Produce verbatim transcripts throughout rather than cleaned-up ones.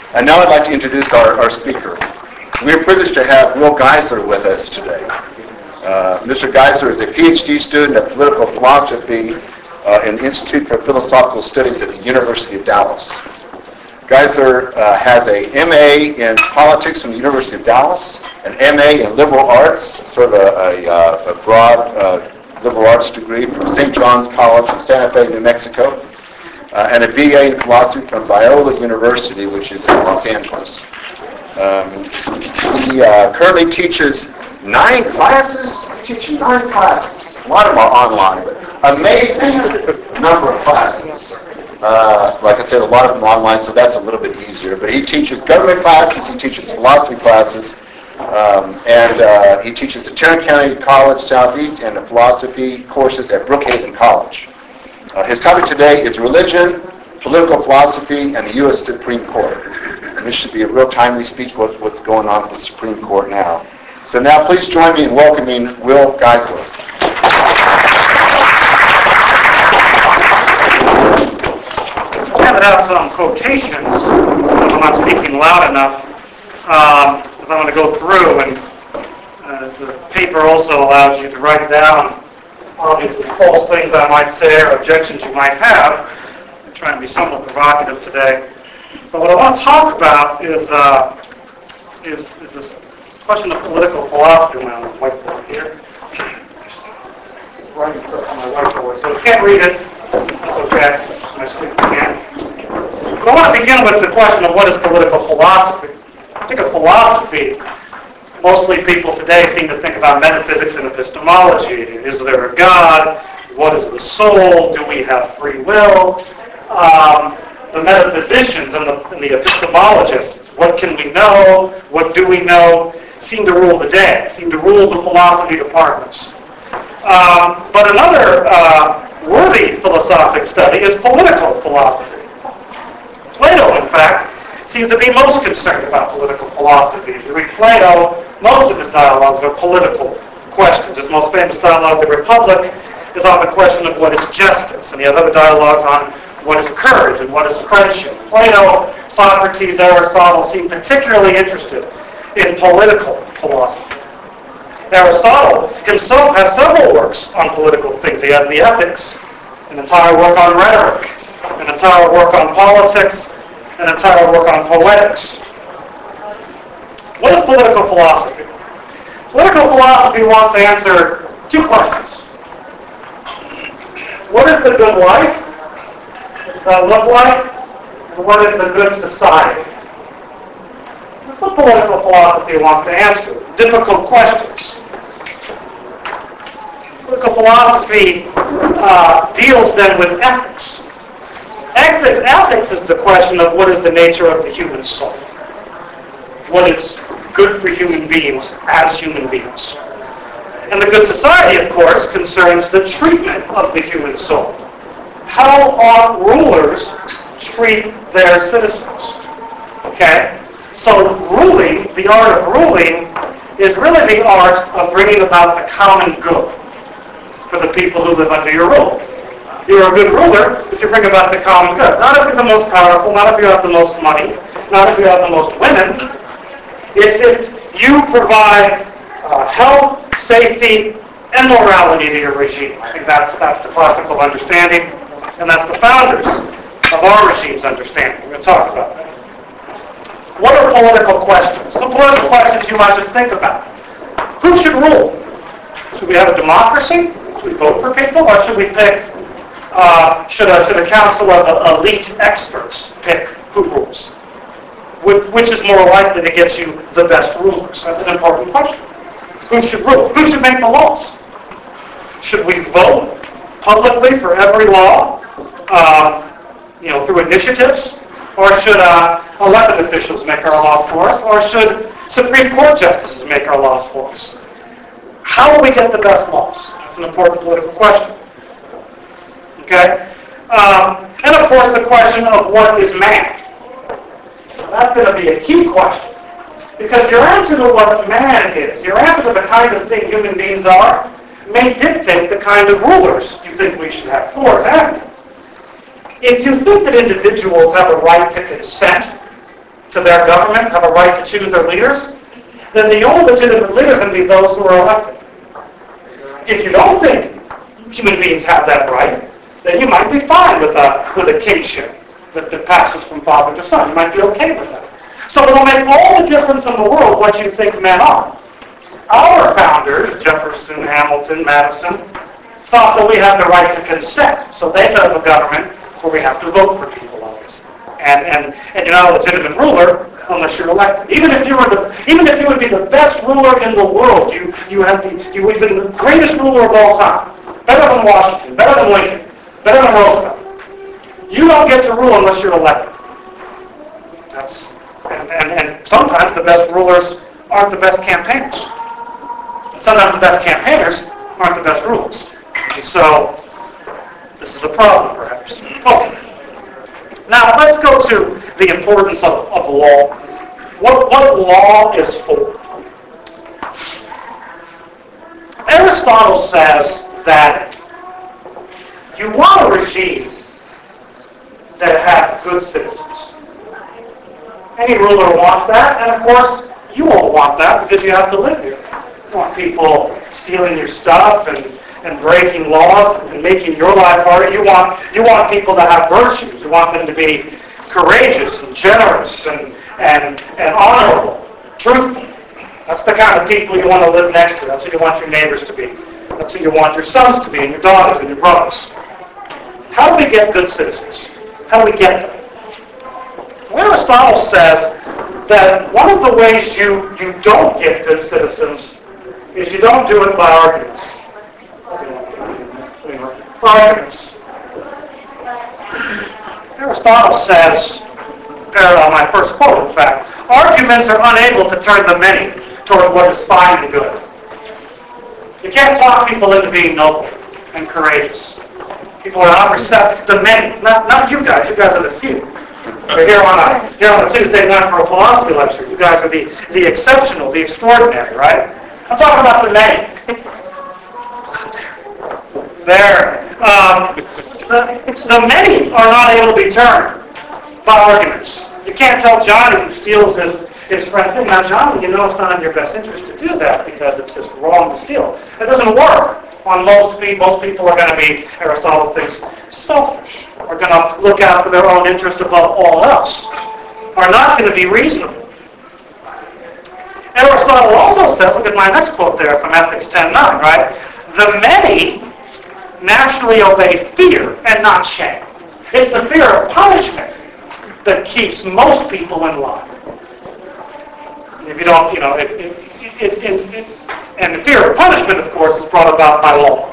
And now I'd like to introduce our, our speaker. We're privileged to have Will Geisler with us today. Uh, Mister Geisler is a P H D student of political philosophy uh, in the Institute for Philosophical Studies at the University of Dallas. Geisler uh, has a M A in politics from the University of Dallas, an M A in liberal arts, sort of a, a, a broad uh, liberal arts degree from Saint John's College in Santa Fe, New Mexico, uh, and a B A in philosophy from Biola University, which is in Los Angeles. Um, he uh, currently teaches nine classes. Teaching nine classes. A lot of them are online, but amazing number of classes. Uh, like I said, a lot of them online, so that's a little bit easier. But he teaches government classes, he teaches philosophy classes, um, and uh, he teaches the Tarrant County College Southeast and the philosophy courses at Brookhaven College. Uh, his topic today is religion, political philosophy, and the U S Supreme Court. And this should be a real timely speech for what's going on with the Supreme Court now. So now please join me in welcoming Will Geisler. I have it out some quotations. I'm not speaking loud enough. Um, because I'm going to go through, and uh, the paper also allows you to write down obviously false things I might say or objections you might have. I'm trying to be somewhat provocative today. But what I want to talk about is uh, is, is this question of political philosophy. Now, on the whiteboard here. Writing on my whiteboard. So if you can't read it, that's okay. I speak again. But I want to begin with the question of what is political philosophy. I think of philosophy, mostly people today seem to think about metaphysics and epistemology. Is there a God? What is the soul? Do we have free will? Um, the metaphysicians and the, and the epistemologists, what can we know? What do we know? Seem to rule the day, seem to rule the philosophy departments. Um, but another uh, worthy philosophic study is political philosophy. Plato, in fact, seems to be most concerned about political philosophy. If you read Plato, most of his dialogues are political questions. His most famous dialogue, The Republic, is on the question of what is justice, and he has other dialogues on what is courage and what is friendship. Plato, Socrates, Aristotle seem particularly interested in political philosophy. Aristotle himself has several works on political things. He has the Ethics, an entire work on rhetoric, an entire work on politics, an entire work on poetics. What is political philosophy? Political philosophy wants to answer two questions. What is the good life? What does that look like? And what is the good society? That's what political philosophy wants to answer. Difficult questions. Political philosophy uh, deals then with ethics. ethics. Ethics is the question of what is the nature of the human soul. What is good for human beings as human beings. And the good society, of course, concerns the treatment of the human soul. How ought rulers treat their citizens? Okay? So ruling, the art of ruling, is really the art of bringing about the common good for the people who live under your rule. You're a good ruler if you bring about the common good. Not if you're the most powerful, not if you have the most money, not if you have the most women. It's if you provide uh, health, safety, and morality to your regime. I think that's, that's the classical understanding, and that's the founders of our regime's understanding. We're going to talk about that. What are political questions? Some political questions you might just think about. Who should rule? Should we have a democracy? Should we vote for people? Or should we pick, uh, should, a, should a council of uh, elite experts pick who rules? Which, which is more likely to get you the best rulers? That's an important question. Who should rule? Who should make the laws? Should we vote publicly for every law, uh, you know, through initiatives? Or should uh, elected officials make our laws for us? Or should Supreme Court justices make our laws for us? How will we get the best laws? That's an important political question. Okay? Um, and of course the question of what is man? Now, that's going to be a key question. Because your answer to what man is, your answer to the kind of thing human beings are, may dictate the kind of rulers you think we should have. For example, if you think that individuals have a right to consent, to their government, have a right to choose their leaders, then the only legitimate leaders are going to be those who are elected. If you don't think human beings have that right, then you might be fine with a, with a kingship that, that passes from father to son. You might be okay with that. So it'll make all the difference in the world what you think men are. Our founders, Jefferson, Hamilton, Madison, thought that we had the right to consent. So they set up a government where we have to vote for people, obviously. And, and, and you're not a legitimate ruler unless you're elected. Even if you were the, even if you would be the best ruler in the world, you, you have the, you would be the greatest ruler of all time. Better than Washington, better than Lincoln, better than Roosevelt. You don't get to rule unless you're elected. That's, and, and, and sometimes the best rulers aren't the best campaigners. Sometimes the best campaigners aren't the best rulers. And so, this is a problem, perhaps. Okay. Now, let's go to the importance of, of the law. What, what law is for. Aristotle says that you want a regime that has good citizens. Any ruler wants that, and of course, you won't want that because you have to live here. You want people stealing your stuff and, and breaking laws and making your life harder. You want, you want people to have virtues. You want them to be courageous and generous and, and, and honorable, truthful. That's the kind of people you want to live next to. That's who you want your neighbors to be. That's who you want your sons to be and your daughters and your brothers. How do we get good citizens? How do we get them? Aristotle says that one of the ways you, you don't get good citizens is you don't do it by arguments. Arguments. Aristotle says, uh, my first quote in fact, arguments are unable to turn the many toward what is fine and good. You can't talk people into being noble and courageous. People are not receptive. The many, not, not you guys. You guys are the few. We're here on a here on a Tuesday night for a philosophy lecture. You guys are the, the exceptional, the extraordinary, right? I'm talking about the many. There. Um, the, the many are not able to be turned by arguments. You can't tell Johnny who steals his, his friend's thing. Now, Johnny, you know it's not in your best interest to do that because it's just wrong to steal. It doesn't work. On most people, most people are going to be, Aristotle thinks, selfish. Are going to look out for their own interest above all else. Are not going to be reasonable. Aristotle also says, look at my next quote there from Ethics ten nine, right? The many naturally obey fear and not shame. It's the fear of punishment that keeps most people in line. If you don't, you know, it, it, it, it, it, and the fear of punishment, of course, is brought about by law.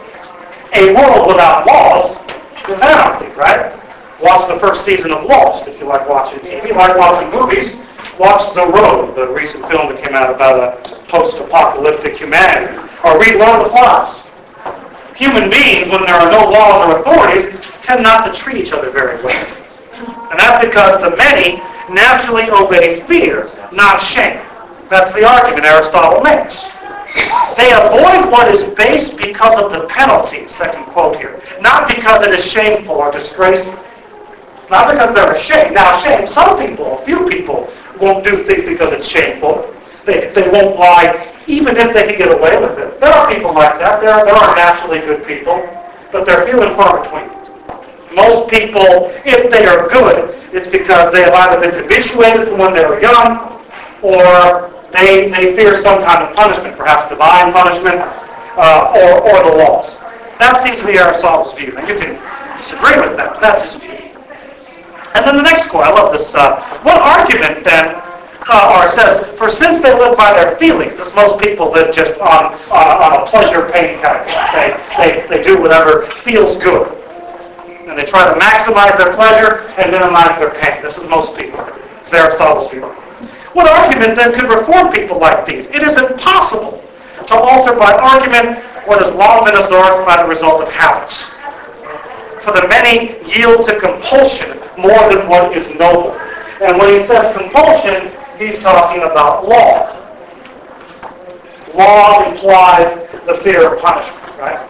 A world without laws is anarchy, right? Watch the first season of Lost if you like watching T V. Like watching movies, watch The Road, the recent film that came out about a post-apocalyptic humanity. Or read Lord of the Flies. Human beings, when there are no laws or authorities, tend not to treat each other very well. And that's because the many naturally obey fear, not shame. That's the argument Aristotle makes. They avoid what is base because of the penalty, second quote here. Not because it is shameful or disgraceful. Not because they're ashamed. Now, shame, some people, a few people, won't do things because it's shameful. They, they won't lie even if they can get away with it. There are people like that. There, there are naturally good people, but they're few and far between. Most people, if they are good, it's because they have either been habituated from when they were young, or they, they fear some kind of punishment, perhaps divine punishment, uh, or, or the laws. That seems to be Aristotle's view. And you can disagree with that, but that's his view. And then the next quote, I love this. Uh, what argument then, uh, or says, for since they live by their feelings, as most people live just on, uh, on a pleasure-pain kind of thing. They, they, they do whatever feels good. And they try to maximize their pleasure and minimize their pain. This is most people. It's Aristotle's view. What argument then could reform people like these? It is impossible to alter by argument what has long been absorbed by the result of habits. For the many yield to compulsion more than what is noble. And when he says compulsion, he's talking about law. Law implies the fear of punishment, right?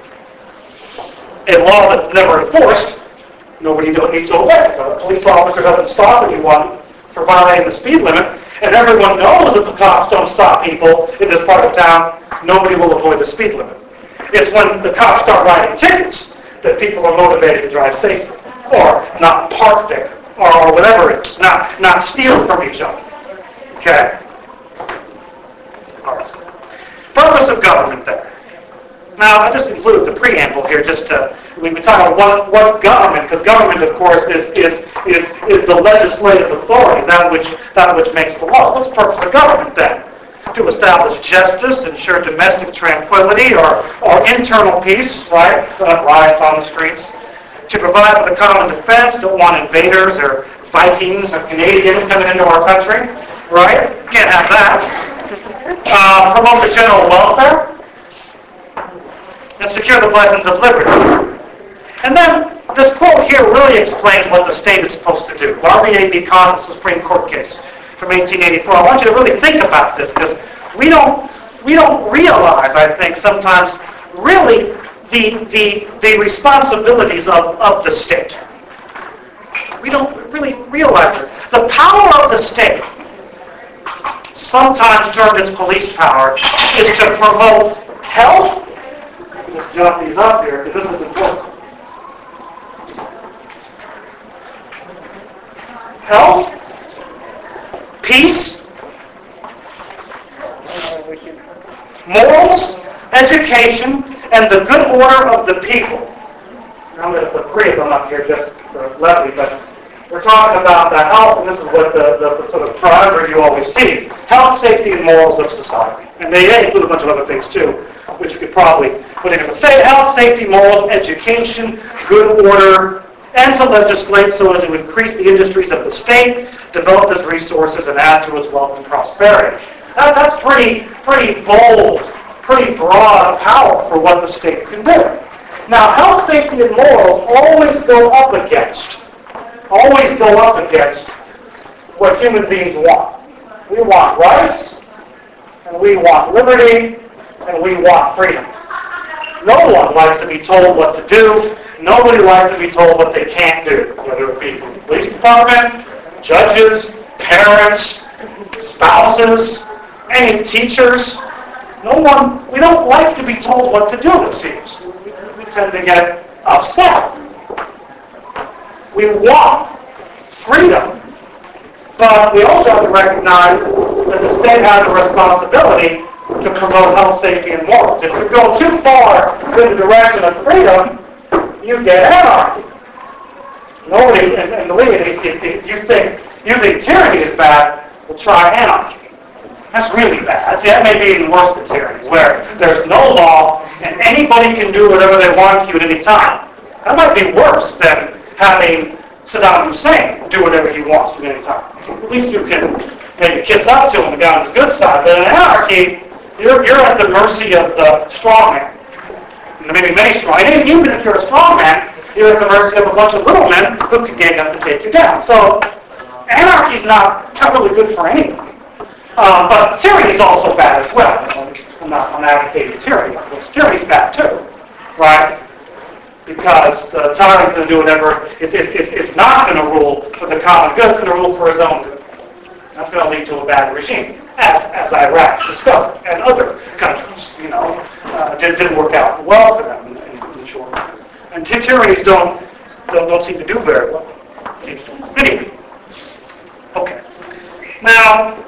A law that's never enforced, nobody needs to obey. If a police officer doesn't stop anyone for violating the speed limit, and everyone knows that the cops don't stop people in this part of town, nobody will avoid the speed limit. It's when the cops start writing tickets that people are motivated to drive safely, or not park there, or whatever it is, not, not steal from each other. Okay? All right. Purpose of government there. Now, I just included the preamble here just to, we've been talking about what, what government, because government, of course, is, is, is, is the legislative authority, that which, that which makes the law. What's the purpose of government then? To establish justice, ensure domestic tranquility or, or internal peace, right? Uh, riots on the streets. To provide for the common defense, don't want invaders or Vikings or Canadians coming into our country, right? Can't have that. Uh, promote the general welfare. And secure the blessings of liberty. And then this quote here really explains what the state is supposed to do. R B A v. Conn, the Supreme Court case from eighteen eighty-four. I want you to really think about this because we don't we don't realize, I think, sometimes really the the the responsibilities of, of the state. We don't really realize it. The power of the state, sometimes termed its police power, is to promote health. Let's jot these up here because this is important. Health, peace, morals, education, and the good order of the people. I'm going to put three of them up here just for levity, but we're talking about the health, and this is what the, the sort of triangle you always see. Health, safety, and morals of society. And they include a bunch of other things too, which you could probably put in. But say health, safety, morals, education, good order, and to legislate so as to increase the industries of the state, develop its resources, and add to its wealth and prosperity. That, that's pretty, pretty bold, pretty broad power for what the state can do. Now, health, safety, and morals always go up against, always go up against what human beings want. We want rights, and we want liberty, and we want freedom. No one likes to be told what to do. Nobody likes to be told what they can't do, whether it be from the police department, judges, parents, spouses, any teachers. No one, we don't like to be told what to do, it seems. We tend to get upset. We want freedom, but we also have to recognize that the state has a responsibility to promote health, safety, and morals. If you go too far in the direction of freedom, you get anarchy. Nobody, and, and believe me, if, if, if you think you think tyranny is bad, well, try anarchy. That's really bad. See, that may be even worse than tyranny, where there's no law and anybody can do whatever they want to at any time. That might be worse than having Saddam Hussein do whatever he wants to at any time. At least you can maybe kiss up to him and get on his good side. But in anarchy, you're, you're at the mercy of the strong man. Maybe many strong. And even if you're a strong man, you're at the mercy of a bunch of little men who can gang up and take you down. So anarchy is not, not really good for anyone. Uh, but tyranny is also bad as well. I'm not I'm advocating tyranny. Tyranny is bad too, right? Because the tyrant's going to do whatever. It's, it's, it's, it's not going to rule for the common good. It's going to rule for his own good. That's going to lead to a bad regime, as as Iraq discovered, and other countries, you know, uh, did, didn't work out well for them in, in, in short run. And tyrannies don't, don't don't seem to do very well. Seems to. Anyway, okay. Now,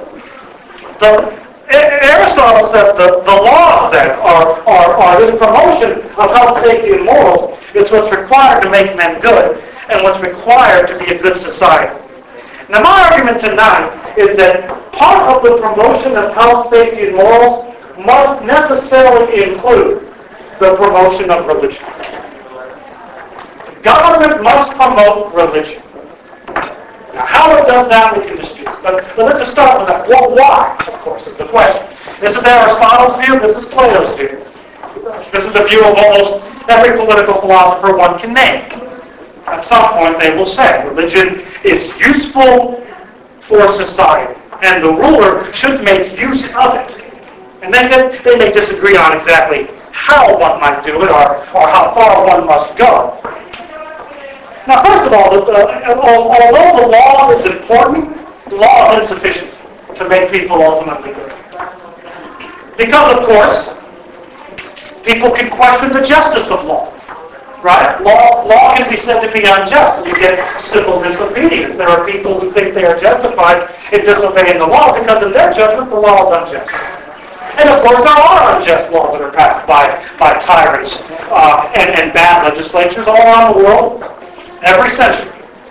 the Aristotle says the, the laws then are, are, are this promotion of health, safety, and morals. It's what's required to make men good and what's required to be a good society. Now my argument tonight is that part of the promotion of health, safety, and morals must necessarily include the promotion of religion. Government must promote religion. Now, how it does that, we can dispute. But, but let's just start with that. Well, why, of course, is the question. This is Aristotle's view. This is Plato's view. This is the view of almost every political philosopher one can name. At some point, they will say religion is useful for society, and the ruler should make use of it. And then they may disagree on exactly how one might do it or, or how far one must go. Now, first of all, the, uh, although the law is important, law is insufficient to make people ultimately good. Because, of course, people can question the justice of law. Right? Law, law can be said to be unjust, and you get civil disobedience. There are people who think they are justified in disobeying the law because in their judgment the law is unjust. And of course there are unjust laws that are passed by, by tyrants uh, and, and bad legislatures all around the world every century.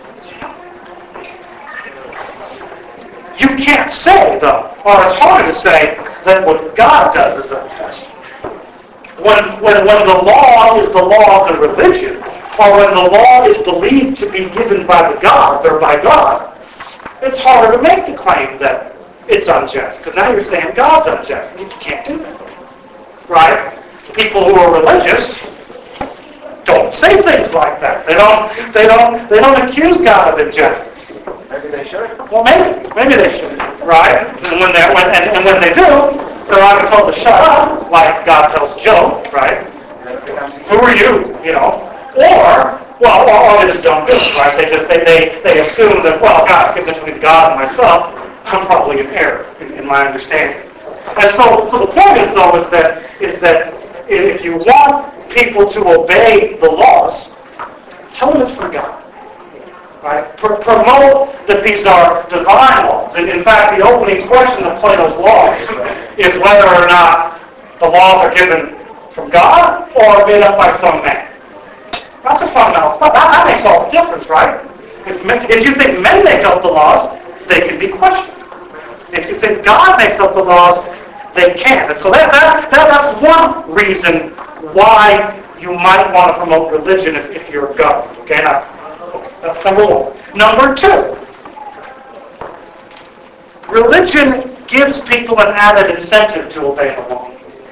You can't say, though, or it's harder to say, that what God does is unjust. When, when, when the law is the law of the religion, or when the law is believed to be given by the gods or by God, it's harder to make the claim that it's unjust, because now you're saying God's unjust, and you can't do that. Right? People who are religious don't say things like that. They don't, they don't, they don't accuse God of injustice. Maybe they should. Well, maybe. Maybe they should. Right? And when, they when, and, and when they do, they're either told to shut up, like God tells Job, right? Who are you? You know? Or, well, or, or they just don't do it, right? They just, they, they, they assume that, well, God's given between God and myself. I'm probably in error in, in my understanding. And so, so the point is, though, is that, is that if you want people to obey the laws, tell them it's for God. Right? Pro- promote that these are divine laws. And in fact, the opening question of Plato's laws is whether or not the laws are given from God or made up by some man. That's a fundamental. That, that makes all the difference, right? If, men, if you think men make up the laws, they can be questioned. If you think God makes up the laws, they can't. And so that, that, that that's one reason why you might want to promote religion if, if you're a government. Okay, now, that's number one. Number two, religion gives people an added incentive to obey the law.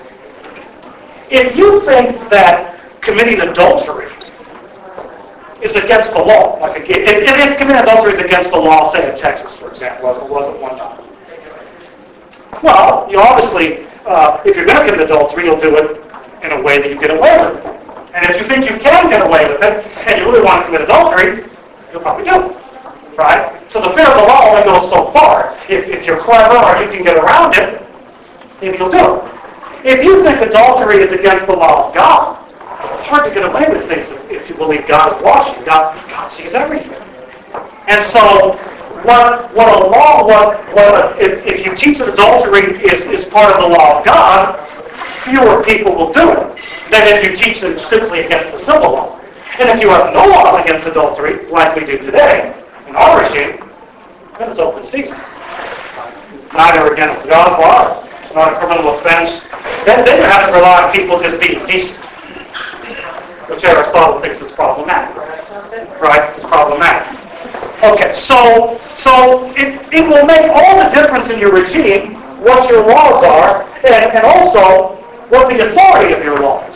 If you think that committing adultery is against the law, like a, if, if committing adultery is against the law, say in Texas, for example, as it was at one time, well, you obviously, uh, if you're going to commit adultery, you'll do it in a way that you get away with it. And if you think you can get away with it, and you really want to commit adultery, you'll probably do it, right? So the fear of the law only goes so far. If, if you're clever or you can get around it, then you'll do it. If you think adultery is against the law of God, it's hard to get away with things if you believe God is watching. God, God sees everything. And so what, what a law, what, what a, if, if you teach that adultery is, is part of the law of God, fewer people will do it than if you teach it simply against the civil law. And if you have no laws against adultery, like we do today, in our regime, then it's open season. Neither against God's laws. It's not a criminal offense. Then, then you have to rely on people just being decent, which Aristotle thinks is problematic. Right? It's problematic. Okay, so so it, it will make all the difference in your regime what your laws are, and, and also what the authority of your laws.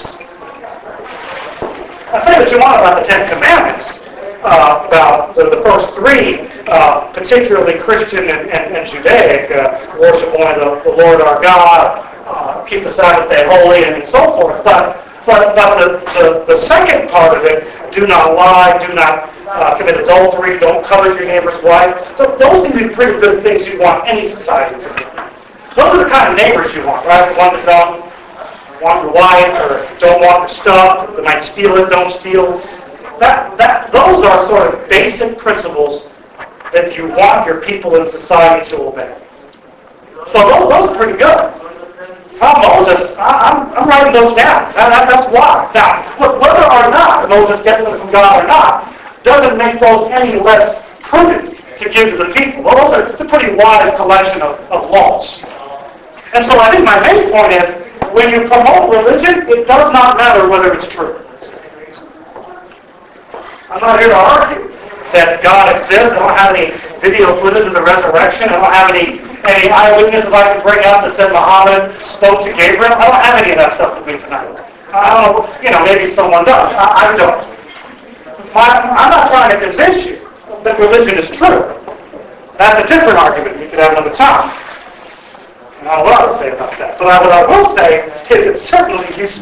I say what you want about the Ten Commandments, uh, about the, the first three, uh, particularly Christian and, and, and Judaic, uh, worship only the, the Lord our God, uh, keep the Sabbath day holy, and so forth. But but, but the, the, the second part of it, do not lie, do not uh, commit adultery, don't covet your neighbor's wife. So those seem to be pretty good things you want any society to do. Those are the kind of neighbors you want, right? The ones that don't want your wife or don't want your stuff, that might steal it, don't steal. That, that, those are sort of basic principles that you want your people in society to obey. So those, those are pretty good. How Moses, I, I'm, I'm writing those down. That, that, that's why. Now, look, whether or not Moses gets them from God or not, doesn't make those any less prudent to give to the people. Well, those are, it's a pretty wise collection of, of laws. And so I think my main point is, when you promote religion, it does not matter whether it's true. I'm not here to argue that God exists. I don't have any video footage of the resurrection. I don't have any, any eyewitnesses I can bring up that said Muhammad spoke to Gabriel. I don't have any of that stuff with me tonight. I don't know, you know, maybe someone does. I, I don't. My, I'm not trying to convince you that religion is true. That's a different argument we could have another time. I don't know what I would say about that. But I, what I will say is it's certainly useful.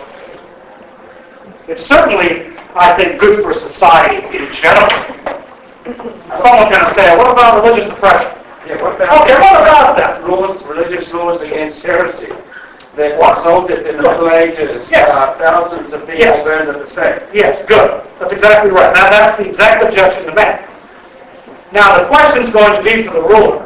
It's certainly, I think, good for society in general. Someone's going to say, what about religious oppression? Yeah, what about Okay, what about that? rules, religious rules against heresy that resulted in the Middle Ages, Yes. uh, thousands of people Yes. burned at the stake? Yes, good. That's exactly right. Now, that's the exact objection to make. Now, the question's going to be for the ruler.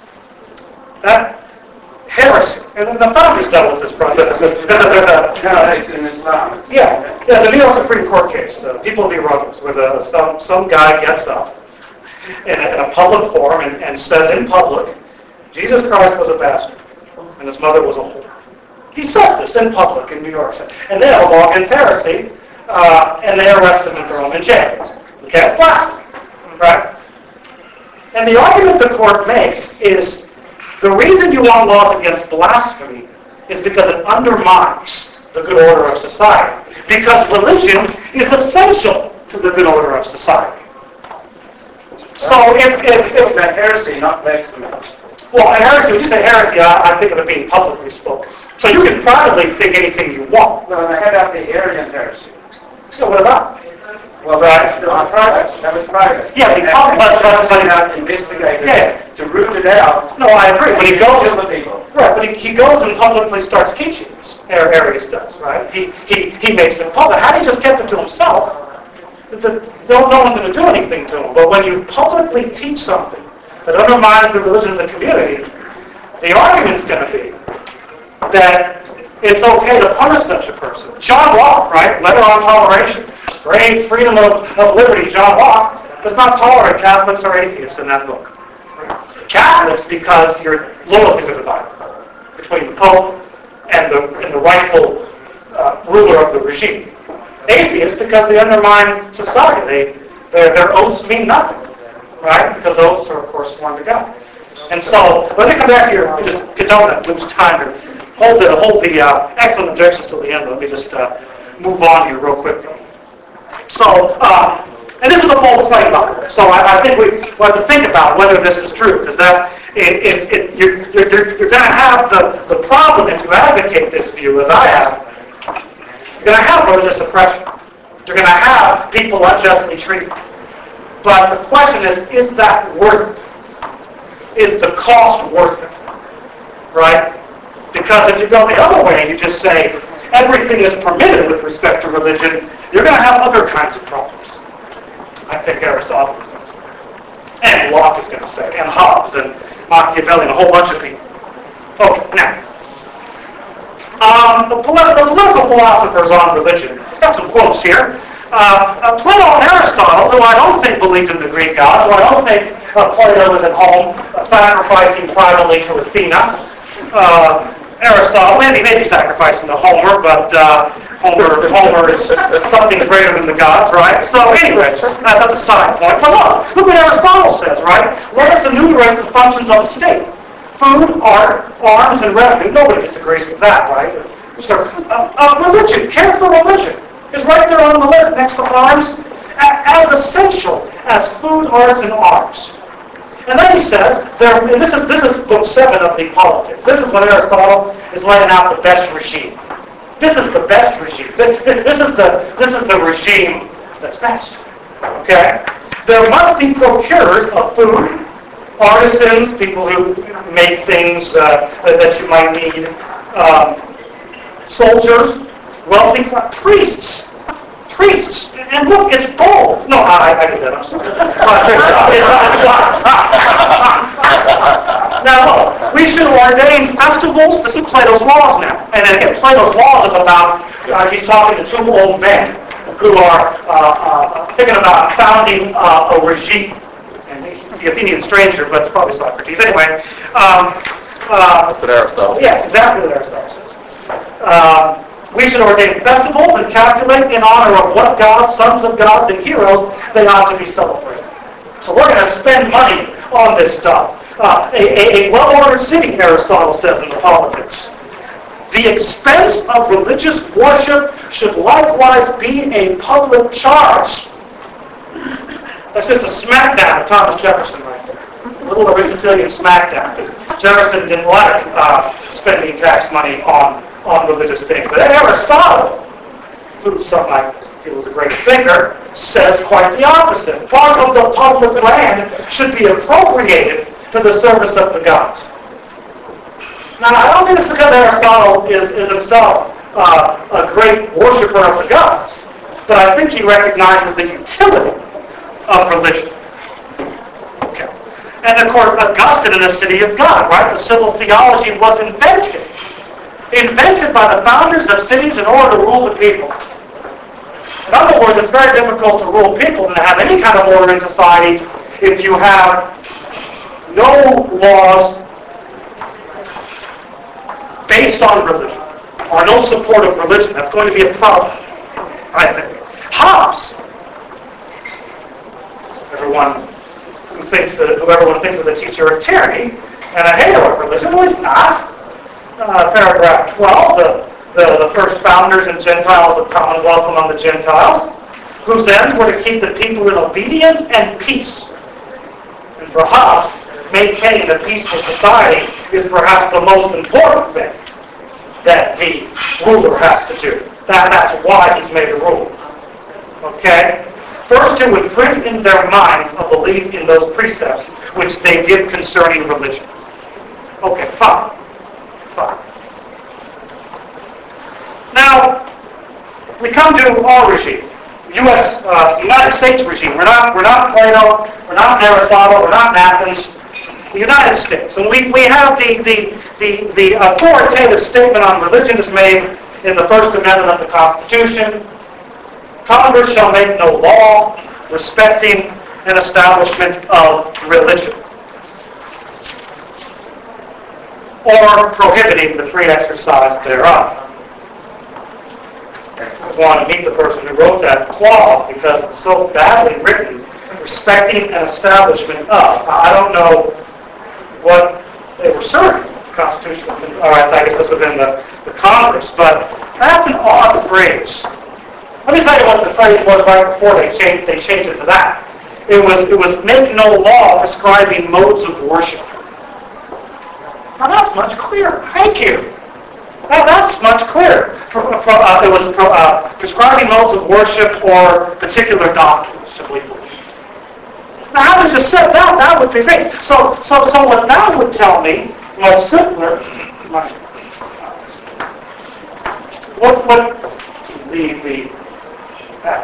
That heresy, and the founders dealt with this process. No, it's in Islam. It's Yeah, yeah, the New York Supreme Court case, uh, People v. Ruggles, where the, some, some guy gets up in a, in a public forum and, and says in public, Jesus Christ was a bastard, and his mother was a whore. He says this in public in New York City. And they have a law against heresy, uh, and they arrest him and throw him in jail. Okay, blasphemy, right? And the argument the court makes is the reason you want laws against blasphemy is because it undermines the good order of society. Because religion is essential to the good order of society. So if, if, if about heresy, not blasphemy. well, and heresy, when you say heresy, I, I think of it being publicly spoken. So you can privately think anything you want. Well, I had out the Arian heresy. So what about? Well, Right. that was private. That was private. Yeah, And because- but- but- but- sent out investigators Yeah. to root it out. No, I agree. When he goes, Kill the people. right, but he, he goes and publicly starts teaching this. Ar- Arius does, right? He, he, he makes it public. Had he just kept it to himself, the, the, no, no one's going to do anything to him. But when you publicly teach something that undermines the religion of the community, the argument's going to be that it's okay to punish such a person. John Locke, right? Letter on Toleration. Great freedom of, of liberty. John Locke does not tolerate Catholics or atheists in that book. Catholics, because your loyalties are divided between the Pope and the, and the rightful uh, ruler of the regime. Atheists, because they undermine society. They, their, their oaths mean nothing, right? Because oaths are, of course, sworn to God. And so, let me come back here and just get don't want to lose time here. Hold the, hold the uh, excellent objections till the end. Let me just uh, move on here real quickly. So, uh, and this is a bold claim, by the way. So I, I think we, we have to think about whether this is true, because that if, if you're, you're, you're going to have the, the problem if you advocate this view, as I have. You're going to have religious oppression. You're going to have people unjustly treated. But the question is, is that worth it? Is the cost worth it? Right? Because if you go the other way and you just say everything is permitted with respect to religion, you're going to have other kinds of problems. I think Aristotle is going to say. And Locke is going to say. And Hobbes and Machiavelli and a whole bunch of people. Okay, now. Um, the, polit- the political philosophers on religion. Got some quotes here. Uh, uh, Plato and Aristotle, who I don't think believed in the Greek gods, who I don't think uh, Plato was at home uh, sacrificing privately to Athena. Uh, Aristotle, maybe maybe sacrificing to Homer, but uh, Homer Homer is something greater than the gods, right? So anyway, uh, that's a side point. But look, look what Aristotle says, right? Let us enumerate the functions of the state. Food, art, arms, and revenue. Nobody disagrees with that, right? So, uh, uh, religion, care for religion, is right there on the list next to arms, a- as essential as food, arts, and arms. And then he says, there, and this is this is book seven of the Politics. This is when Aristotle is laying out the best regime. This is the best regime. This, this is the this is the regime that's best. Okay? There must be procurers of food, artisans, people who make things uh, that you might need, um, soldiers, wealthy priests. Priests. And look, it's bold. No, I, I did that. I'm sorry. Now look, we should ordain festivals. This is Plato's laws now. And again, Plato's laws is about, uh, he's talking to two old men who are uh, uh, thinking about founding uh, a regime. And he's the Athenian stranger, but it's probably Socrates. Anyway. Um, uh, That's what Aristotle says. Yes, exactly what Aristotle says. Uh, we should ordain festivals and calculate in honor of what gods, sons of gods, and heroes they ought to be celebrated. So we're going to spend money on this stuff. Uh, a, a, a well-ordered city, Aristotle says in the Politics. The expense of religious worship should likewise be a public charge. That's just a smackdown of Thomas Jefferson right there. A little Aristotelian smackdown. Because Jefferson didn't like uh, spending tax money on on religious things. But Aristotle, who some might feel was a great thinker, says quite the opposite. Part of the public land should be appropriated to the service of the gods. Now, I don't think it's because Aristotle is, is himself uh, a great worshiper of the gods, but I think he recognizes the utility of religion. Okay. And of course, Augustine in the City of God, right? The civil theology was invented. Invented by the founders of cities in order to rule the people. In other words, it's very difficult to rule people and to have any kind of order in society if you have no laws based on religion, or no support of religion. That's going to be a problem, I think. Hobbes, everyone who thinks that, who everyone thinks is a teacher of tyranny and a hater of religion, well, he's not. Uh, paragraph twelve, the, the, the first founders and Gentiles of Commonwealth among the Gentiles, whose ends were to keep the people in obedience and peace. And for Hobbes, maintaining a peaceful society is perhaps the most important thing that the ruler has to do. That, that's why he's made a rule. Okay? First, to imprint in their minds a belief in those precepts which they give concerning religion. Okay, fine. Fine. Now, we come to our regime, U S Uh, United States regime. We're not, we're not Plato, we're not Aristotle, we're not Athens. The United States. And we, we have the, the, the, the authoritative statement on religion is made in the First Amendment of the Constitution. Congress shall make no law respecting an establishment of religion or prohibiting the free exercise thereof. I want to meet the person who wrote that clause because it's so badly written, respecting an establishment of. I don't know what they were serving the Constitution. All right, I guess this would have been the, the Congress, but that's an odd phrase. Let me tell you what the phrase was right before they changed, they changed it to that. It was, it was make no law prescribing modes of worship. Now that's much clearer. Thank you. Now that's much clearer. Pro, pro, uh, it was pro, uh, prescribing modes of worship or particular doctrines to believe. Now, how would you set that? That would be great. So, so, so what that would tell me, much simpler, much, what, what, the, the, uh,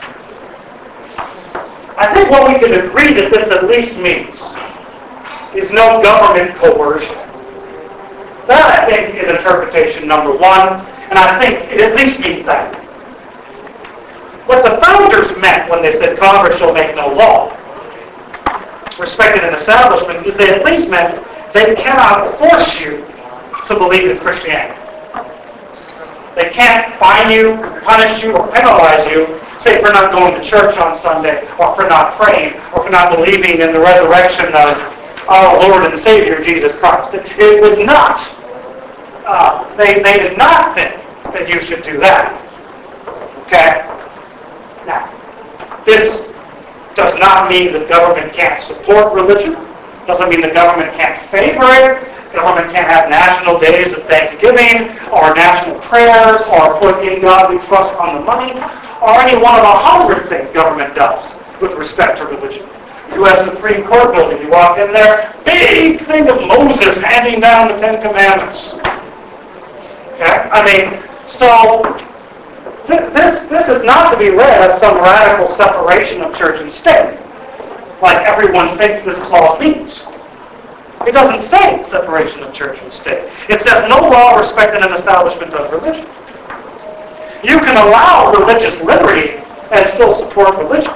I think what we can agree that this at least means is no government coercion. That, I think, is interpretation number one, and I think it at least means that. What the founders meant when they said Congress shall make no law respected an establishment is they at least meant they cannot force you to believe in Christianity. They can't fine you, punish you, or penalize you, say for not going to church on Sunday, or for not praying, or for not believing in the resurrection of our Lord and Savior, Jesus Christ. It was not. Uh, they, they did not think that you should do that. Okay? Now, this does not mean the government can't support religion. Doesn't mean the government can't favor it. Government can't have national days of Thanksgiving or national prayers or put in God we trust on the money or any one of a hundred things government does with respect to religion. U S Supreme Court building, you walk in there, big thing of Moses handing down the Ten Commandments. Okay? I mean, so th- this, this is not to be read as some radical separation of church and state, like everyone thinks this clause means. It doesn't say separation of church and state. It says no law respecting an establishment of religion. You can allow religious liberty and still support religion.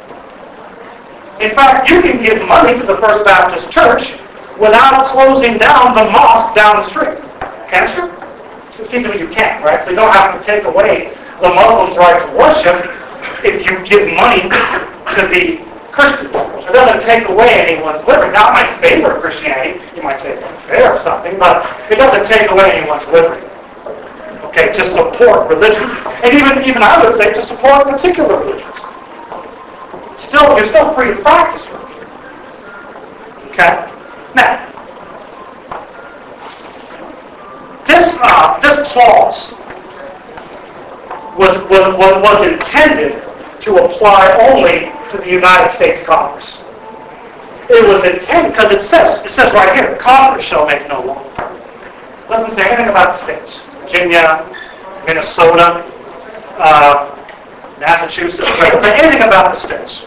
In fact, you can give money to the First Baptist Church without closing down the mosque down the street. Can't you? It seems to me you can't, right? So you don't have to take away the Muslims' right to worship if you give money to the Christians. It doesn't take away anyone's liberty. Now, I might favor Christianity. You might say it's unfair or something, but it doesn't take away anyone's liberty. Okay, to support religion. And even, even I would say to support particular religions. Still, you're still free to practice religion. Okay? Now, this, uh, this clause was, was, was, was intended to apply only to the United States Congress. it was intended, because it says, it says right here, Congress shall make no law. It doesn't say anything about the states. Virginia, Minnesota, uh, Massachusetts, it doesn't say anything about the states.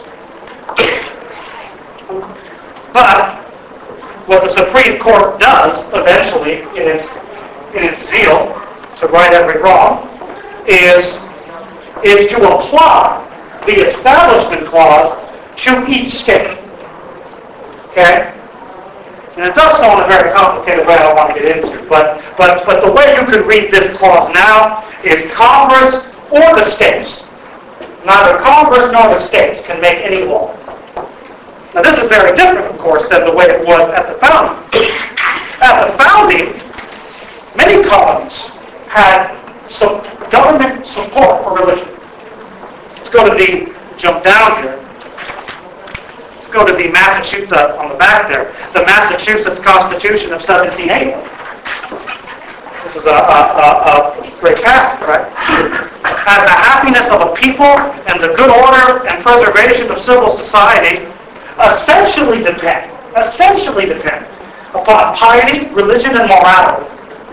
But what the Supreme Court does eventually in its, in its zeal to right every wrong is, is to apply the Establishment Clause to each state. Okay? And it does so in a very complicated way I don't want to get into, but, but, but the way you can read this clause now is Congress or the states. Neither Congress nor the states can make any law. Now this is very different, of course, than the way it was at the founding. At the founding, many colonies had some government support for religion. Let's go to the, jump down here. Let's go to the Massachusetts, uh, on the back there, the Massachusetts Constitution of seventeen eighty. This is a, a, a, a great passage, right? And the happiness of a people and the good order and preservation of civil society essentially depend, essentially depend upon piety, religion, and morality.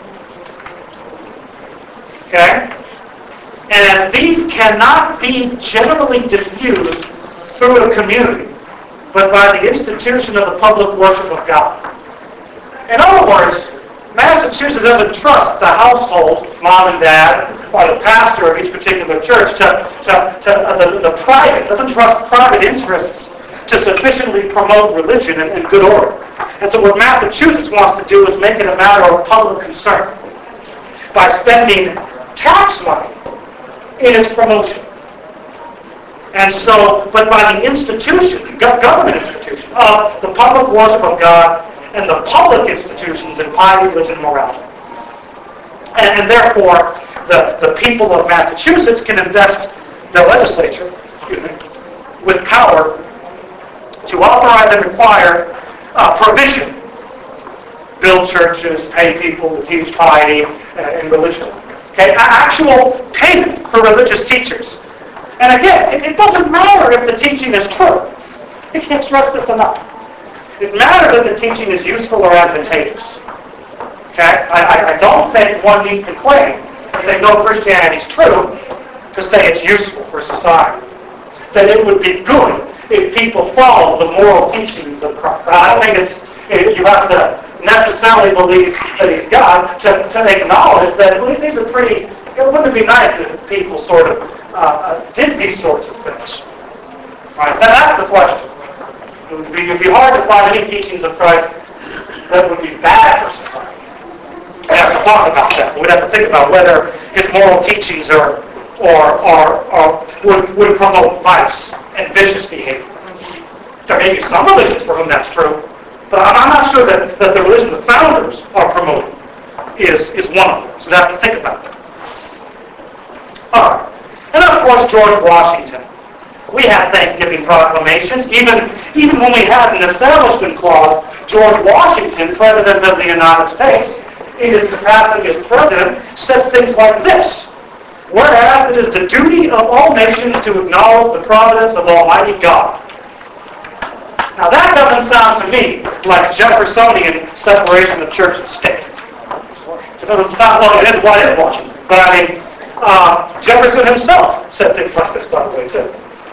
Okay? And as these cannot be generally diffused through a community, but by the institution of the public worship of God. In other words, Massachusetts doesn't trust the household, mom and dad, or the pastor of each particular church to, to, to uh, the, the private, doesn't trust private interests to sufficiently promote religion and, and good order. And so what Massachusetts wants to do is make it a matter of public concern by spending tax money in its promotion. And so, but by the institution, government institution, of the public worship of God and the public institutions in piety, religion, and morality. And, and therefore, the, the people of Massachusetts can invest their legislature, excuse me, with power to authorize and require uh, provision, build churches, pay people to teach piety uh, and religion. Okay, actual payment for religious teachers. And again, it, it doesn't matter if the teaching is true. I can't stress this enough. It matters if the teaching is useful or advantageous. Okay, I, I don't think one needs to claim that they know Christianity is true to say it's useful for society. That it would be good if people follow the moral teachings of Christ. I don't think it's, it, you have to necessarily believe that he's God to, to acknowledge that well, these are pretty, it wouldn't be nice if people sort of uh, did these sorts of things. Right? Now that's the question. It would be, it would be hard to find any teachings of Christ that would be bad for society. We'd have to talk about that. We'd have to think about whether his moral teachings are, or, or, or would, would promote vice and vicious behavior. There may be some religions for whom that's true, but I'm not sure that, that the religion the founders are promoting is, is one of them. So we have to think about that. All right. And then, of course, George Washington. We have Thanksgiving proclamations. Even, even when we had an Establishment Clause, George Washington, President of the United States, in his capacity as president, said things like this. Whereas it is the duty of all nations to acknowledge the providence of Almighty God. Now that doesn't sound to me like Jeffersonian separation of church and state. It doesn't sound like it is what is Washington. But I mean, uh, Jefferson himself said things like this, by the way, too.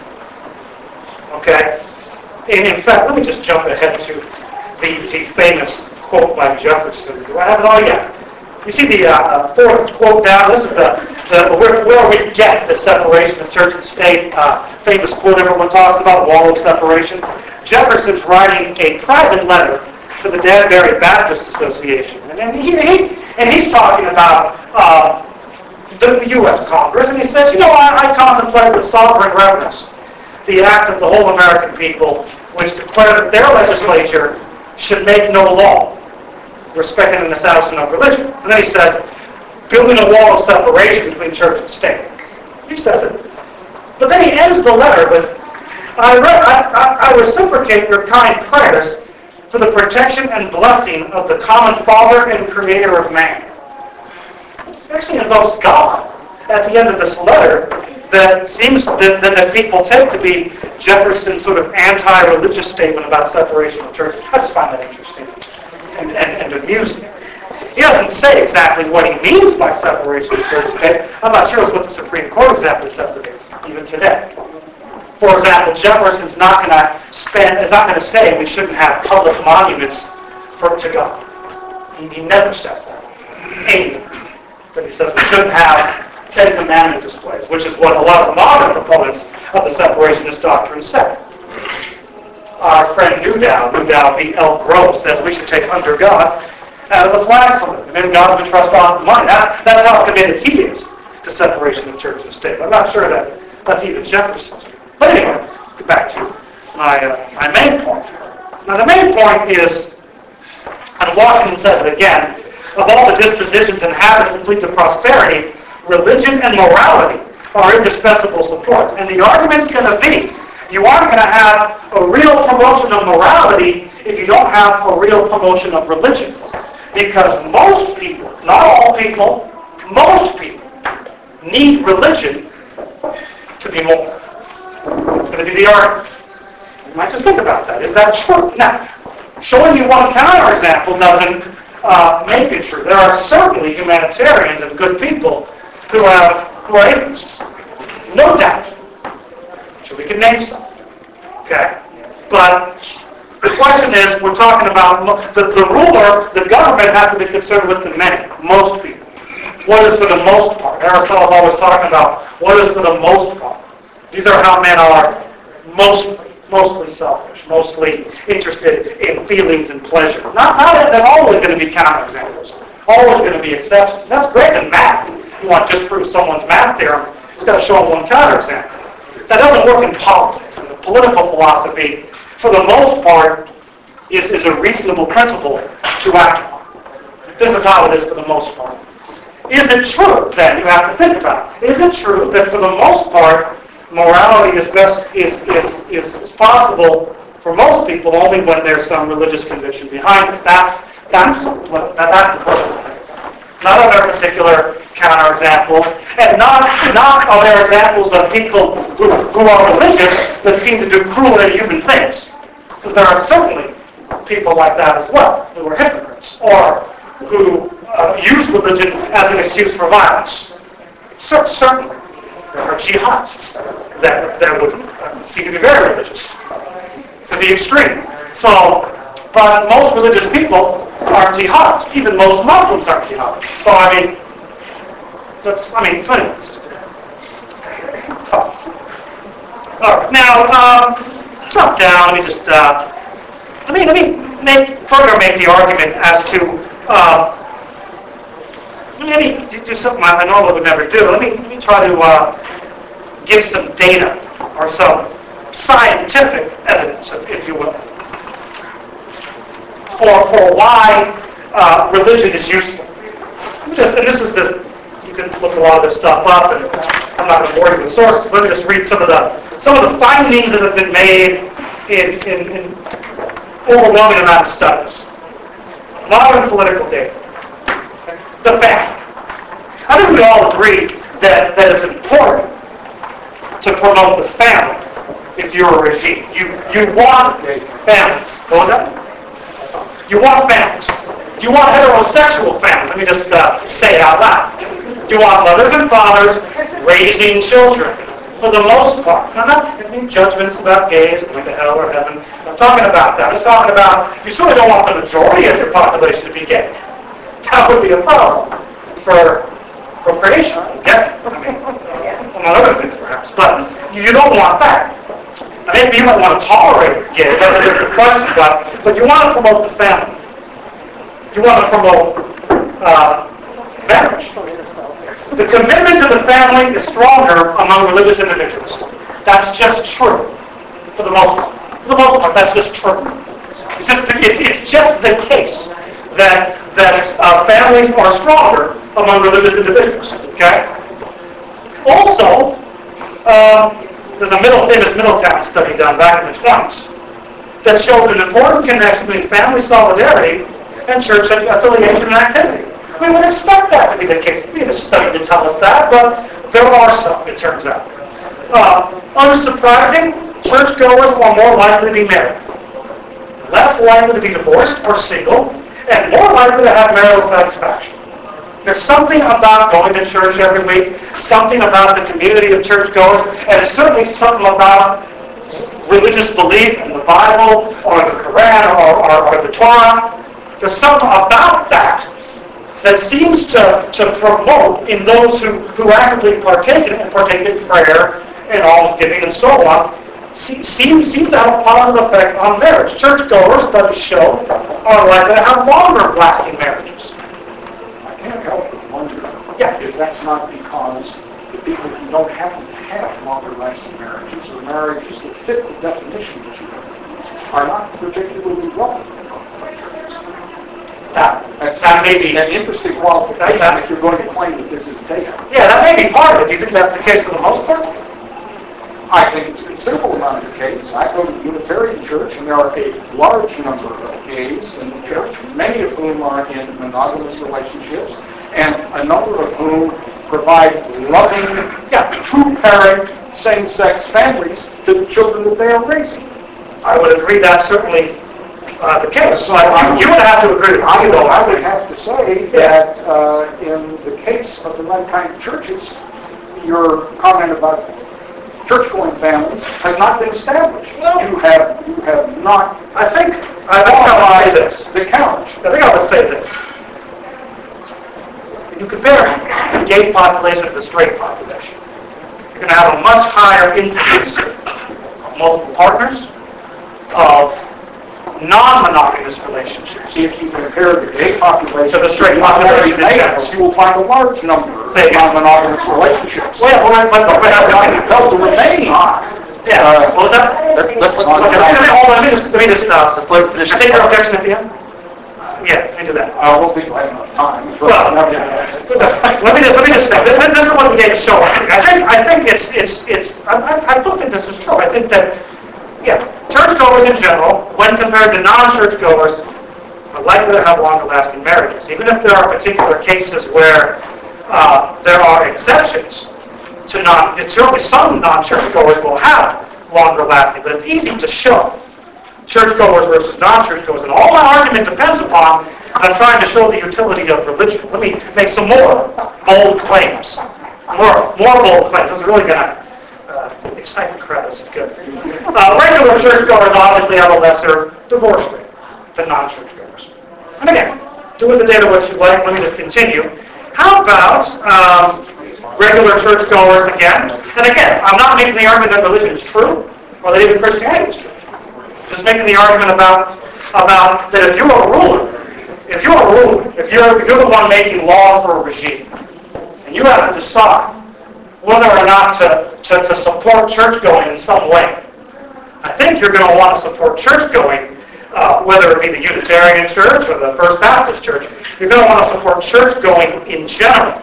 Okay? And in fact, let me just jump ahead to the, the famous quote by Jefferson. Do I have it all yet? You see the uh, fourth quote down? This is the, the where, where we get the separation of church and state. Uh, famous quote everyone talks about, wall of separation. Jefferson's writing a private letter to the Danbury Baptist Association. And, and, he, he, and he's talking about uh, the, the U S Congress. And he says, you know, I, I contemplate with sovereign reverence the act of the whole American people, which declared that their legislature should make no law respecting an establishment of religion. And then he says, building a wall of separation between church and state. He says it. But then he ends the letter with, I, re- I, I, I reciprocate your kind prayers for the protection and blessing of the common Father and Creator of man. It actually invokes God at the end of this letter that seems that, that, that people take to be Jefferson's sort of anti-religious statement about separation of church. I just find that interesting and, and, and amusing. He doesn't say exactly what he means by separation of church and state. I'm not sure it's what the Supreme Court exactly says it is, even today. For example, Jefferson's not going to spend, is not going to say we shouldn't have public monuments for to God. He, he never says that. Anywhere. But he says we shouldn't have Ten Commandment displays, which is what a lot of modern proponents of the separationist doctrine say. Our friend Newdow, Newdow v. Elk Grove, says we should take under God out of the flag salute. And then God would trust on the money. That, that's how committed he is to separation of church and state. I'm not sure that that's even Jefferson's. But anyway, get back to my, uh, my main point. Now the main point is, and Washington says it again, of all the dispositions and habits that lead to prosperity, religion and morality are indispensable supports. And the argument's going to be, you aren't going to have a real promotion of morality if you don't have a real promotion of religion. Because most people, not all people, most people need religion to be more. It's going to be the argument. You might just think about that. Is that true? Now, showing you one counterexample doesn't uh, make it true. There are certainly humanitarians and good people who have who are atheists. No doubt. So we can name some. Okay? But the question is, we're talking about the, the ruler, the government has to be concerned with the many, most people. What is for the most part? Aristotle's always talking about what is for the most part. These are how men are mostly, mostly selfish, mostly interested in feelings and pleasure. Not, not they're always going to be counterexamples. Always going to be exceptions. That's great in math. You want to disprove someone's math theorem, it's got to show them one counterexample. That doesn't work in politics. In the political philosophy, for the most part, is, is a reasonable principle to act upon. This is how it is for the most part. Is it true, then, you have to think about it. Is it true that for the most part, morality is best is, is, is, is possible for most people only when there's some religious conviction behind it? That's, that's, what, that, that's the question. Not other particular counterexamples, and not, not are there examples of people who, who are religious that seem to do cruel and inhuman things. Because there are certainly people like that as well, who are hypocrites, or who uh, use religion as an excuse for violence. Cer- certainly. There are jihadists that, that would uh, seem to be very religious, to the extreme. So, but most religious people are jihadists. Even most Muslims are jihadists. So, I mean, that's, I mean, so anyway, it's just oh. All right, now, um, jump down, let me just, uh, let me, let me make, further make the argument as to, uh, let me do something I normally would never do. Let me, let me try to uh, give some data or some scientific evidence, if you will, for, for why uh, religion is useful. Let me just, and this is the, you can look a lot of this stuff up, and I'm not going to bore you with sources, but let me just read some of the some of the findings that have been made in, in, in overwhelming amount of studies. Modern political data. The fact. I think we all agree that, that it's important to promote the family if you're a regime. You you want families. What was that? You want families. You want heterosexual families. Let me just uh, say it out loud. You want mothers and fathers raising children, for the most part. I'm not making judgments about gays, going to hell or heaven. I'm talking about that. I'm just talking about, you certainly don't want the majority of your population to be gay. That would be a problem for procreation, I guess. I mean, among other things perhaps. But you don't want that. I mean, maybe you might want to tolerate gays. That's a different question. But, but you want to promote the family. You want to promote uh, marriage. The commitment to the family is stronger among religious individuals. That's just true, for the most part. For the most part, that's just true. It's just, it's, it's just the case that that uh, families are stronger among religious individuals. Okay. Also, um, there's a middle, famous Middletown study done back in the twenties that shows an important connection between family solidarity and church affiliation and activity. We would expect that to be the case. We had a study to tell us that, but there are some, it turns out. Uh, unsurprising, churchgoers are more likely to be married, less likely to be divorced or single, and more likely to have marital satisfaction. There's something about going to church every week, something about the community of churchgoers, and it's certainly something about religious belief in the Bible or the Quran or, or, or the Torah. There's something about that that seems to, to promote in those who, who actively partake in it and partake in prayer and almsgiving and so on, seems seem, seem to have a positive effect on marriage. Churchgoers, studies show, are likely to have longer lasting marriages. I can't help but wonder Yeah. if that's not because the people who don't happen to have longer lasting marriages or marriages that fit the definition that you have are not particularly welcome in most of our churches. That, That's that may be, an interesting qualification That- if you're going to claim that this is data. yeah, that may be part of it. Do you think that's the case for the most part? I think it's a considerable amount of the case. I go to the Unitarian Church, and there are a large number of gays in the church, many of whom are in monogamous relationships, and a number of whom provide loving, yeah, two-parent, same-sex families to the children that they are raising. I would agree that's certainly uh, the case. So I, you would have to agree with me, I, though. I would have to say that uh, in the case of the mankind churches, your comment about church-going families has not been established. Well, you have you have not I think I think I would say this. the count. I think I would say this. When you compare the gay population to the straight population, you're going to have a much higher incidence of multiple partners, of non-monogamous relationships. If you compare the gay population To the straight population in males, general. you will find a large number of Say again. non-monogamous relationships. Well, yeah, but, but, but, but, Held to remain high. yeah, what was that? Let's, let's, let's, Okay, let me, hold on, let me just, let me just, uh, let's let him finish I his take your thought. objection at the end? Yeah, let me do that. I don't think we'll have enough time. but- Well, let me just, let me just say, this, this is what the data show. I think, I think, I think it's, it's, it's, I, I I still think this is true. I think that, yeah, churchgoers in general, when compared to non-churchgoers, are likely to have longer lasting marriages. Even if there are particular cases where uh, there are exceptions to non, certainly some non-churchgoers will have longer lasting, but it's easy to show churchgoers versus non-churchgoers. And all my argument depends upon, I'm trying to show the utility of religion. Let me make some more bold claims. More, more bold claims. This is really going to uh, excite the crowd. This is good. Uh, regular churchgoers obviously have a lesser divorce rate than non-churchgoers. And again, do with the data what you like. Let me just continue. How about um, regular churchgoers again? And again, I'm not making the argument that religion is true or that even Christianity is true. Just making the argument about about that if you're a ruler, if you're a ruler, if you're if you're the one making laws for a regime, and you have to decide whether or not to, to, to support church-going in some way, I think you're going to want to support church-going, uh, whether it be the Unitarian Church or the First Baptist Church. You're going to want to support church-going in general.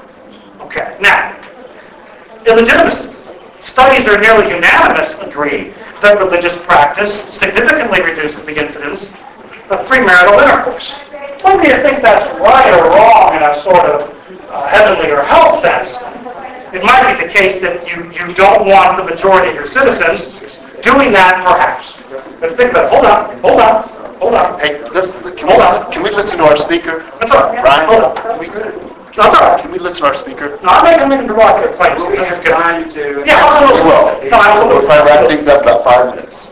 Okay, now, illegitimacy. Studies are nearly unanimous agree that religious practice significantly reduces the incidence of premarital intercourse. Whether you think that's right or wrong in a sort of uh, heavenly or hell sense, it might be the case that you, you don't want the majority of your citizens doing that, perhaps. But think about it. Hold on, hold on, hold on. Hey, let's, can we, listen- can we listen to our speaker? That's all right. Ryan? Hold on. Can we, That's all right. can we listen to our speaker? No, I'm making, I'm making provocative claims. We'll be This is good. trying to... Yeah, absolutely. Well, No, we'll absolutely. try to wrap things up in about five minutes.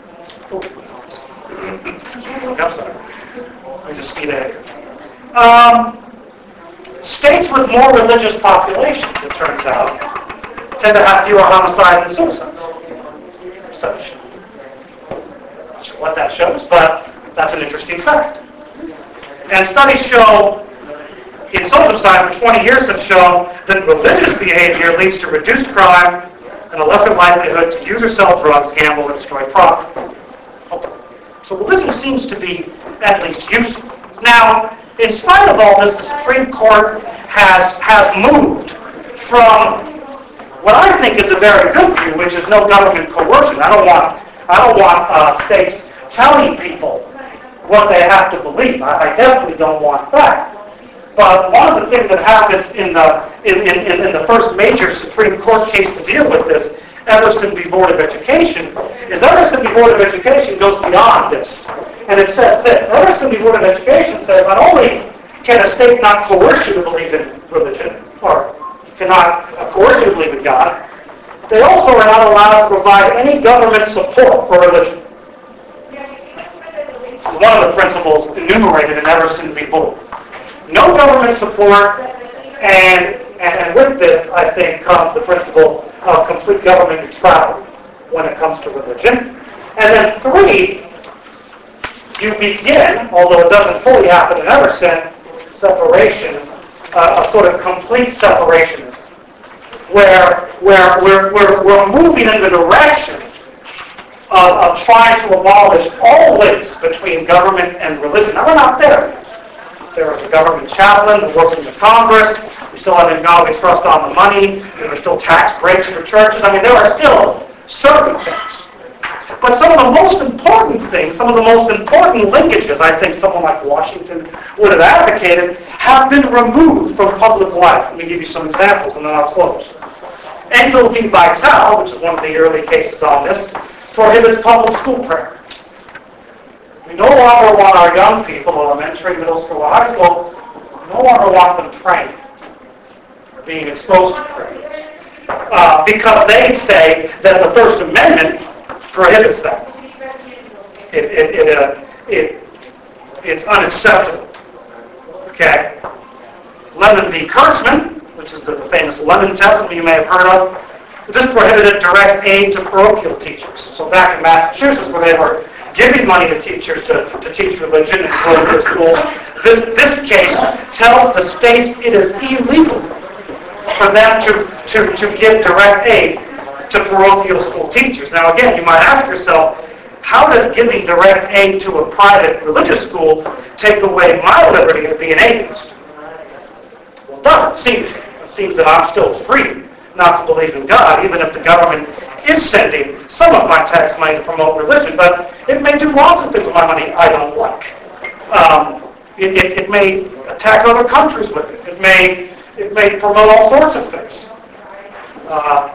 I'm sorry. Let me just speed ahead. Um, states with more religious populations, it turns out, tend to have fewer homicides and suicides. Studies show. Not sure what that shows, but that's an interesting fact. And studies show, in social science for twenty years have shown that religious behavior leads to reduced crime and a lesser likelihood to use or sell drugs, gamble, or destroy property. So religion seems to be at least useful. Now, in spite of all this, the Supreme Court has has moved from what I think is a very good view, which is no government coercion. I don't want I don't want uh, states telling people what they have to believe. I, I definitely don't want that. But one of the things that happens in the in, in, in the first major Supreme Court case to deal with this Everson v. Board of Education is Everson v. Board of Education goes beyond this. And it says this. Everson v. Board of Education says not only can a state not coerce you to believe in religion, or cannot coerce you to believe in God, they also are not allowed to provide any government support for religion. This is one of the principles enumerated in Everson v. Board. No government support, and, and with this, I think, comes the principle of complete government neutrality when it comes to religion. And then three, you begin, although it doesn't fully happen in Everson, separation, uh, a sort of complete separation, where, where we're, we're, we're moving in the direction of, of trying to abolish all links between government and religion. Now, we're not there yet. There is a government chaplain who works in the Congress. We still have in God we trust on the money. There are still tax breaks for churches. I mean, there are still certain things. But some of the most important things, some of the most important linkages, I think someone like Washington would have advocated, have been removed from public life. Let me give you some examples and then I'll close. Engel v. Vitale, which is one of the early cases on this, prohibits public school prayer. We no longer want our young people, elementary, middle school, or high school, we no longer want them trained or being exposed to prayer. Uh, because they say that the First Amendment prohibits that. It, it, it, uh, it, it's unacceptable. Okay? Lemon v. Kurtzman, which is the, the famous Lemon test that you may have heard of, this prohibited direct aid to parochial teachers. So back in Massachusetts, where they were giving money to teachers to, to teach religion and go to schools, this, this case tells the states it is illegal for them to, to, to give direct aid to parochial school teachers. Now again, you might ask yourself, how does giving direct aid to a private religious school take away my liberty to be an atheist? Well, it doesn't seem to. It seems that I'm still free not to believe in God, even if the government is sending some of my tax money to promote religion, but it may do lots of things with my money I don't like. Um, it, it, it may attack other countries with it. It may, it may promote all sorts of things. Uh,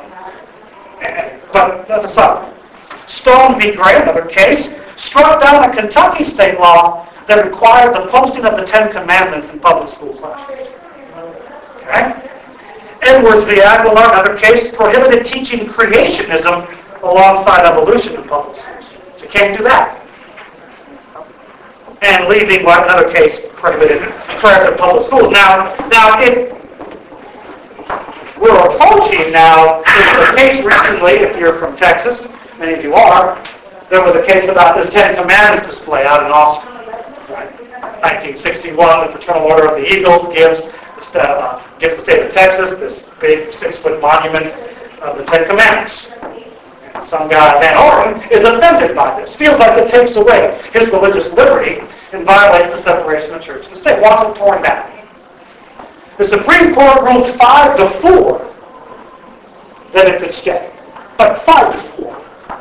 But that's aside. Stone v. Gray, another case, struck down a Kentucky state law that required the posting of the Ten Commandments in public school classrooms. Okay? Edwards v. Aguilar, another case, prohibited teaching creationism alongside evolution in public schools. So you can't do that. And leaving, well, another case, prohibited prayers in public schools. Now, now it we're approaching now, in the case recently, if you're from Texas, many of you are, there was a case about this Ten Commandments display out in Austin. Right? nineteen sixty-one, the Fraternal Order of the Eagles gives the, uh, gives the state of Texas this big six-foot monument of the Ten Commandments. And some guy in Van Oregon is offended by this, feels like it takes away his religious liberty and violates the separation of church and state, wants it torn down. The Supreme Court ruled five to four that it could stay. But five to four.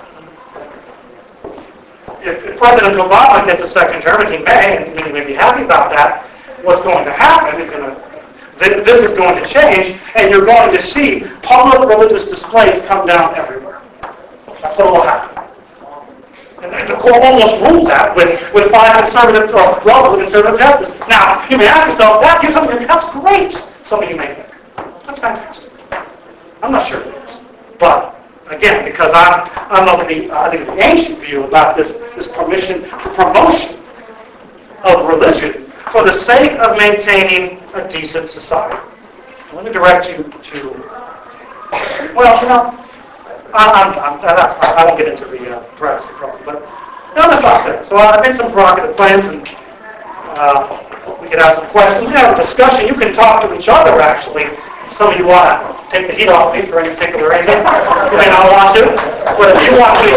If, if President Obama gets a second term, and he may, and he may be happy about that, what's going to happen is going to, this, this is going to change, and you're going to see public religious displays come down everywhere. That's what will happen. And the court almost ruled that with, with five conservative, or relatively conservative justices. Now, you may ask yourself, that gives something, that's great. Some of you may think. That's fantastic. I'm not sure it is. But, again, because I'm, I'm of the, uh, I think the ancient view about this, this permission for promotion of religion for the sake of maintaining a decent society. Let me direct you to, well, you know, I'm, I'm, that's fine. I won't get into the uh, privacy problem, but no, that's not there. So I've made some provocative claims, and uh, we could have some questions. We have a discussion. You can talk to each other, actually. Some of you want to take the heat off me for any particular reason. You may not want to, but if you want to.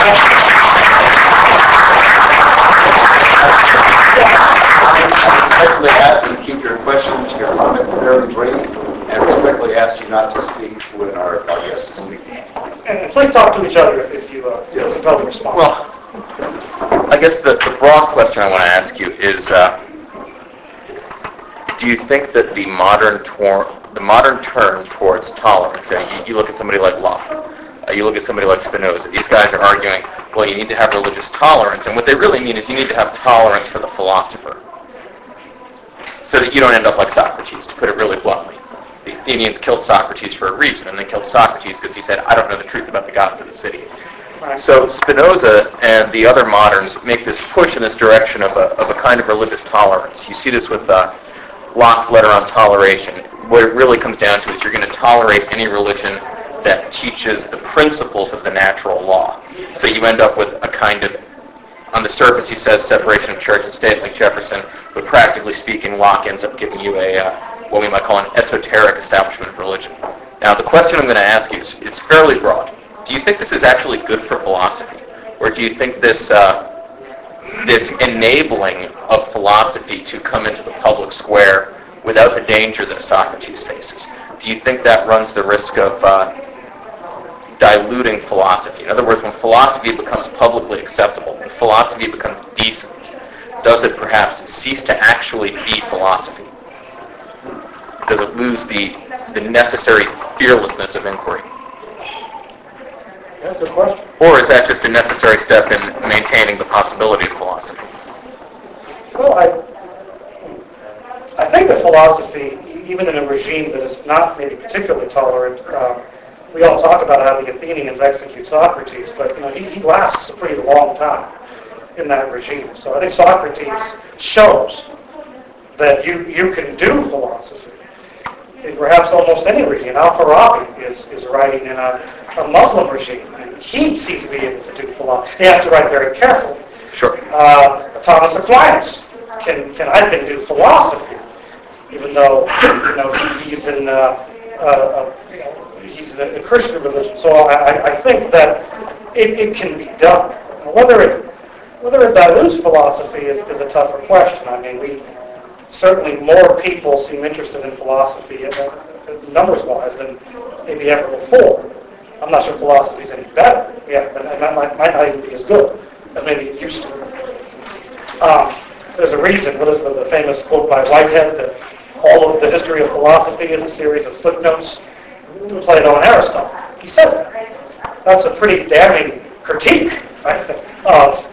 I respectfully ask you to keep your questions, your comments very brief, and respectfully ask you not to speak when our, our guest is speaking. And please talk to each other if, if you uh, feel compelled to respond. Well, I guess the, the broad question I want to ask you is, uh, do you think that the modern tor- the modern turn towards tolerance, and you, you look at somebody like Locke, Uh, you look at somebody like Spinoza. These guys are arguing, well, you need to have religious tolerance, and what they really mean is you need to have tolerance for the philosopher, so that you don't end up like Socrates, to put it really bluntly. The Athenians killed Socrates for a reason, and they killed Socrates because he said, I don't know the truth about the gods of the city. So Spinoza and the other moderns make this push in this direction of a, of a kind of religious tolerance. You see this with uh, Locke's letter on toleration. What it really comes down to is you're going to tolerate any religion that teaches the principles of the natural law. So you end up with a kind of, on the surface he says separation of church and state like Jefferson, but practically speaking Locke ends up giving you a, uh, what we might call an esoteric establishment of religion. Now the question I'm going to ask you is, is fairly broad. Do you think this is actually good for philosophy? Or do you think this uh, this enabling of philosophy to come into the public square without the danger that Socrates faces, do you think that runs the risk of uh, diluting philosophy? In other words, when philosophy becomes publicly acceptable, when philosophy becomes decent, does it perhaps cease to actually be philosophy? Does it lose the, the necessary fearlessness of inquiry? That's a good question. Or is that just a necessary step in maintaining the possibility of philosophy? Well, I, I think that philosophy, even in a regime that is not maybe particularly tolerant, uh, we all talk about how the Athenians execute Socrates, but you know, he, he lasts a pretty long time in that regime. So I think Socrates shows that you, you can do philosophy in perhaps almost any regime. Al-Farabi is, is writing in a, a Muslim regime, and he seems to be able to do philosophy. He has to write very carefully. Sure. Uh, Thomas Aquinas can, can I think, do philosophy, even though you know he, he's in uh, uh, uh, you know, he's in the Christian religion. So I, I think that it, it can be done. Whether it whether it dilutes philosophy is, is a tougher question. I mean, we certainly more people seem interested in philosophy, uh, numbers-wise, than maybe ever before. I'm not sure philosophy is any better. Yeah, and that might, might not even be as good as maybe it used to. Um, there's a reason. What is the, the famous quote by Whitehead that all of the history of philosophy is a series of footnotes to Plato and Aristotle? He says that. That's a pretty damning critique, I think, of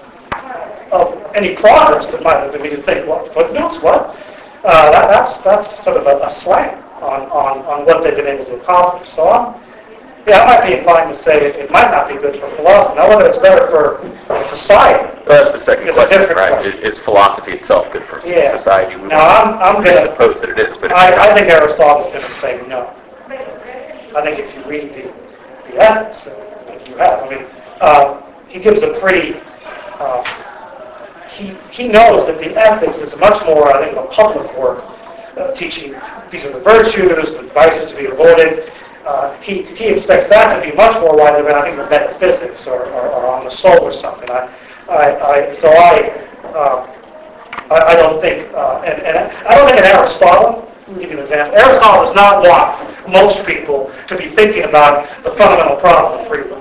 of any progress that might have been made. You think, what, footnotes? What? Uh, that, that's that's sort of a, a slam on, on, on what they've been able to accomplish. So I'm, yeah, I might be inclined to say it, it might not be good for philosophy. Now, whether it's better for society, Well, that's the second is a question, different right? question. Is, is philosophy itself good for Yeah. society? We Now, I'm, I'm going to... suppose that it is, but I, I think Aristotle's going to say no. I think if you read the, the ethics that you have, I mean, uh, he gives a pretty... Uh, he, he knows that the ethics is much more, I think, a public work, uh, teaching these are the virtues, the vices to be avoided. Uh, he, he expects that to be much more widely than I think the metaphysics or, or, or on the soul or something. I, I, I, so I, uh, I, I don't think, uh, and, and I don't think in Aristotle, let me give you an example. Aristotle does not want most people to be thinking about the fundamental problem of free will.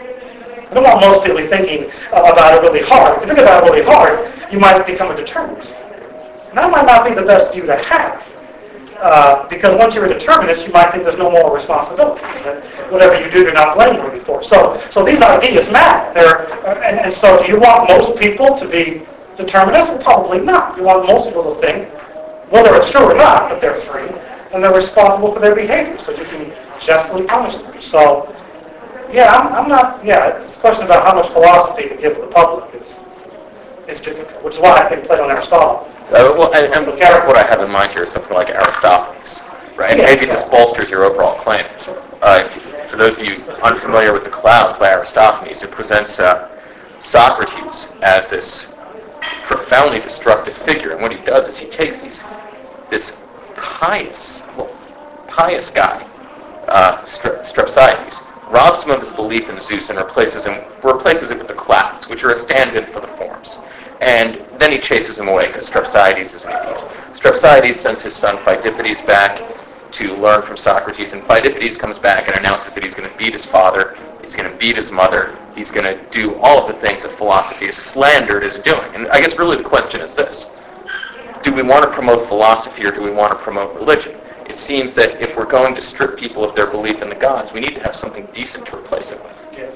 I don't want most people to be thinking uh, about it really hard. If you think about it really hard, you might become a determinist. And that might not be the best view to have. Uh, because once you're a determinist, you might think there's no moral responsibility. That whatever you do, you're not blameworthy for. So, so these ideas matter. They're, uh, and, and so, do you want most people to be determinists? Well, probably not. You want most people to think, whether it's true or not, that they're free and they're responsible for their behavior, so you can justly punish them. So, yeah, I'm, I'm not. Yeah, it's a question about how much philosophy to give to the public is is difficult, which is why I think Plato and Aristotle. Uh, well, and, and what I have in mind here is something like Aristophanes, right? And Yeah, maybe yeah. this bolsters your overall claim. Uh, if- for those of you unfamiliar with The Clouds by Aristophanes, it presents uh, Socrates as this profoundly destructive figure, and what he does is he takes these this pious, well, pious guy, uh, Stre- Strepsiades, robs him of his belief in Zeus and replaces him replaces it with the clouds, which are a stand-in for the forms. And then he chases him away because Strepsiades is an idiot. Strepsiades sends his son Pheidippides back to learn from Socrates, and Pheidippides comes back and announces that he's going to beat his father, he's going to beat his mother, he's going to do all of the things that philosophy is slandered as doing. And I guess really the question is this: do we want to promote philosophy or do we want to promote religion? It seems that if we're going to strip people of their belief in the gods, we need to have something decent to replace it with. Yes.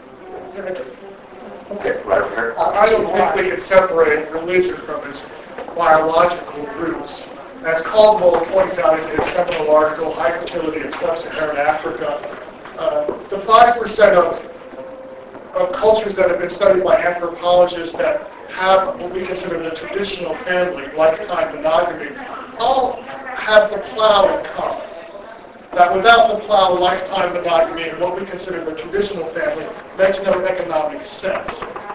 Okay, right over here. I don't think we can separate religion from its biological roots. As Caldwell points out in his seminal article, High Fertility in Sub-Saharan Africa, uh, the five percent of, of cultures that have been studied by anthropologists that have what we consider the traditional family, lifetime monogamy, all have the plow in common. That without the plow, lifetime monogamy and what we consider the traditional family makes no economic sense.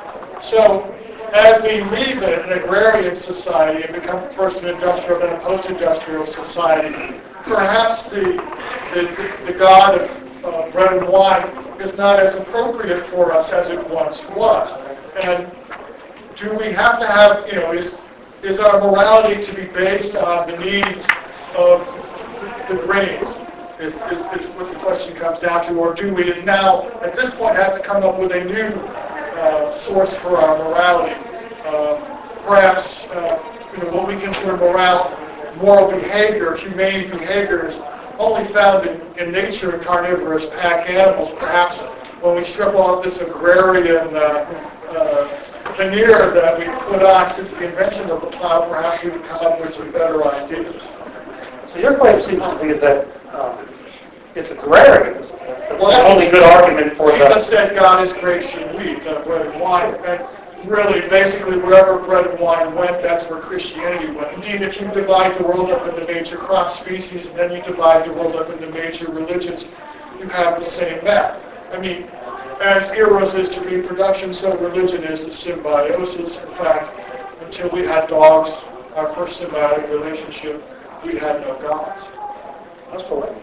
So, as we leave an agrarian society and become first an industrial, then a post-industrial society, perhaps the, the, the god of uh, bread and wine is not as appropriate for us as it once was. And do we have to have, you know, is, is our morality to be based on the needs of the grains? Is, is, is what the question comes down to, or do we now, at this point, have to come up with a new uh, source for our morality? Uh, perhaps, uh, you know, what we consider moral, moral behavior, humane behavior, is only found in, in nature and carnivorous pack animals. Perhaps when we strip off this agrarian uh, uh, veneer that we put on since the invention of the plow, perhaps we would come up with some better ideas. So your claim seems to be that um, it's agrarian. That's Well, the only good argument for Jesus the... said God is grace and wheat, uh, bread and wine. And really, basically, wherever bread and wine went, that's where Christianity went. Indeed, if you divide the world up into major crop species and then you divide the world up into major religions, you have the same map. I mean, as eros is to reproduction, so religion is to symbiosis. In fact, until we had dogs, our first symbiotic relationship, we had no gods. That's correct.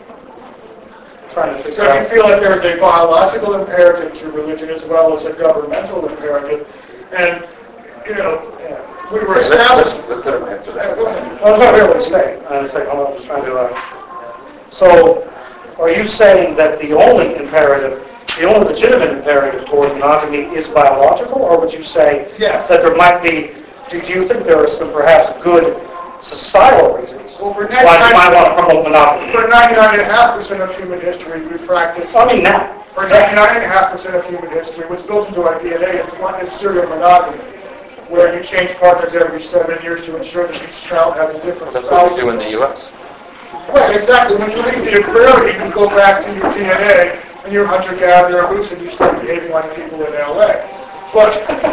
Trying to figure So if you out... feel like there's a biological imperative to religion as well as a governmental imperative, and, you know, we were Let's, established... let's let him answer Yeah, that. go ahead. Well, that's not really what I'm saying. I'm saying, hold on, I'm just trying to... Uh, so, are you saying that the only imperative, the only legitimate imperative towards monogamy is biological, or would you say Yes. that there might be... Do you think there are some perhaps good societal reasons Well, for why you might want to promote monogamy? For ninety-nine point five percent of human history, we practice... I mean now. For ninety-nine point five percent of human history, what's built into our D N A is one is serial monogamy, where you change partners every seven years to ensure that each child has a different That's spouse. what we do in the U S Right, exactly. When you leave the aquarium, you can go back to your D N A and your hunter-gatherer roots, and you start behaving like people in L A. But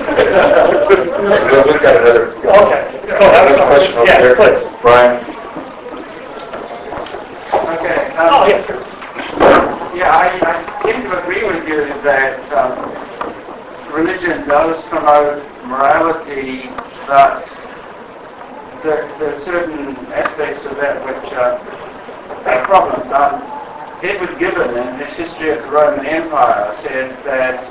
We've got another, Okay. Go another ahead. question over Yes, there. please. Brian? Okay. um, Oh, yes, sir. Yeah, I, I tend to agree with you that um, religion does promote morality, but there, there are certain aspects of that which are a problem. Um, Edward Gibbon, in his History of the Roman Empire, said that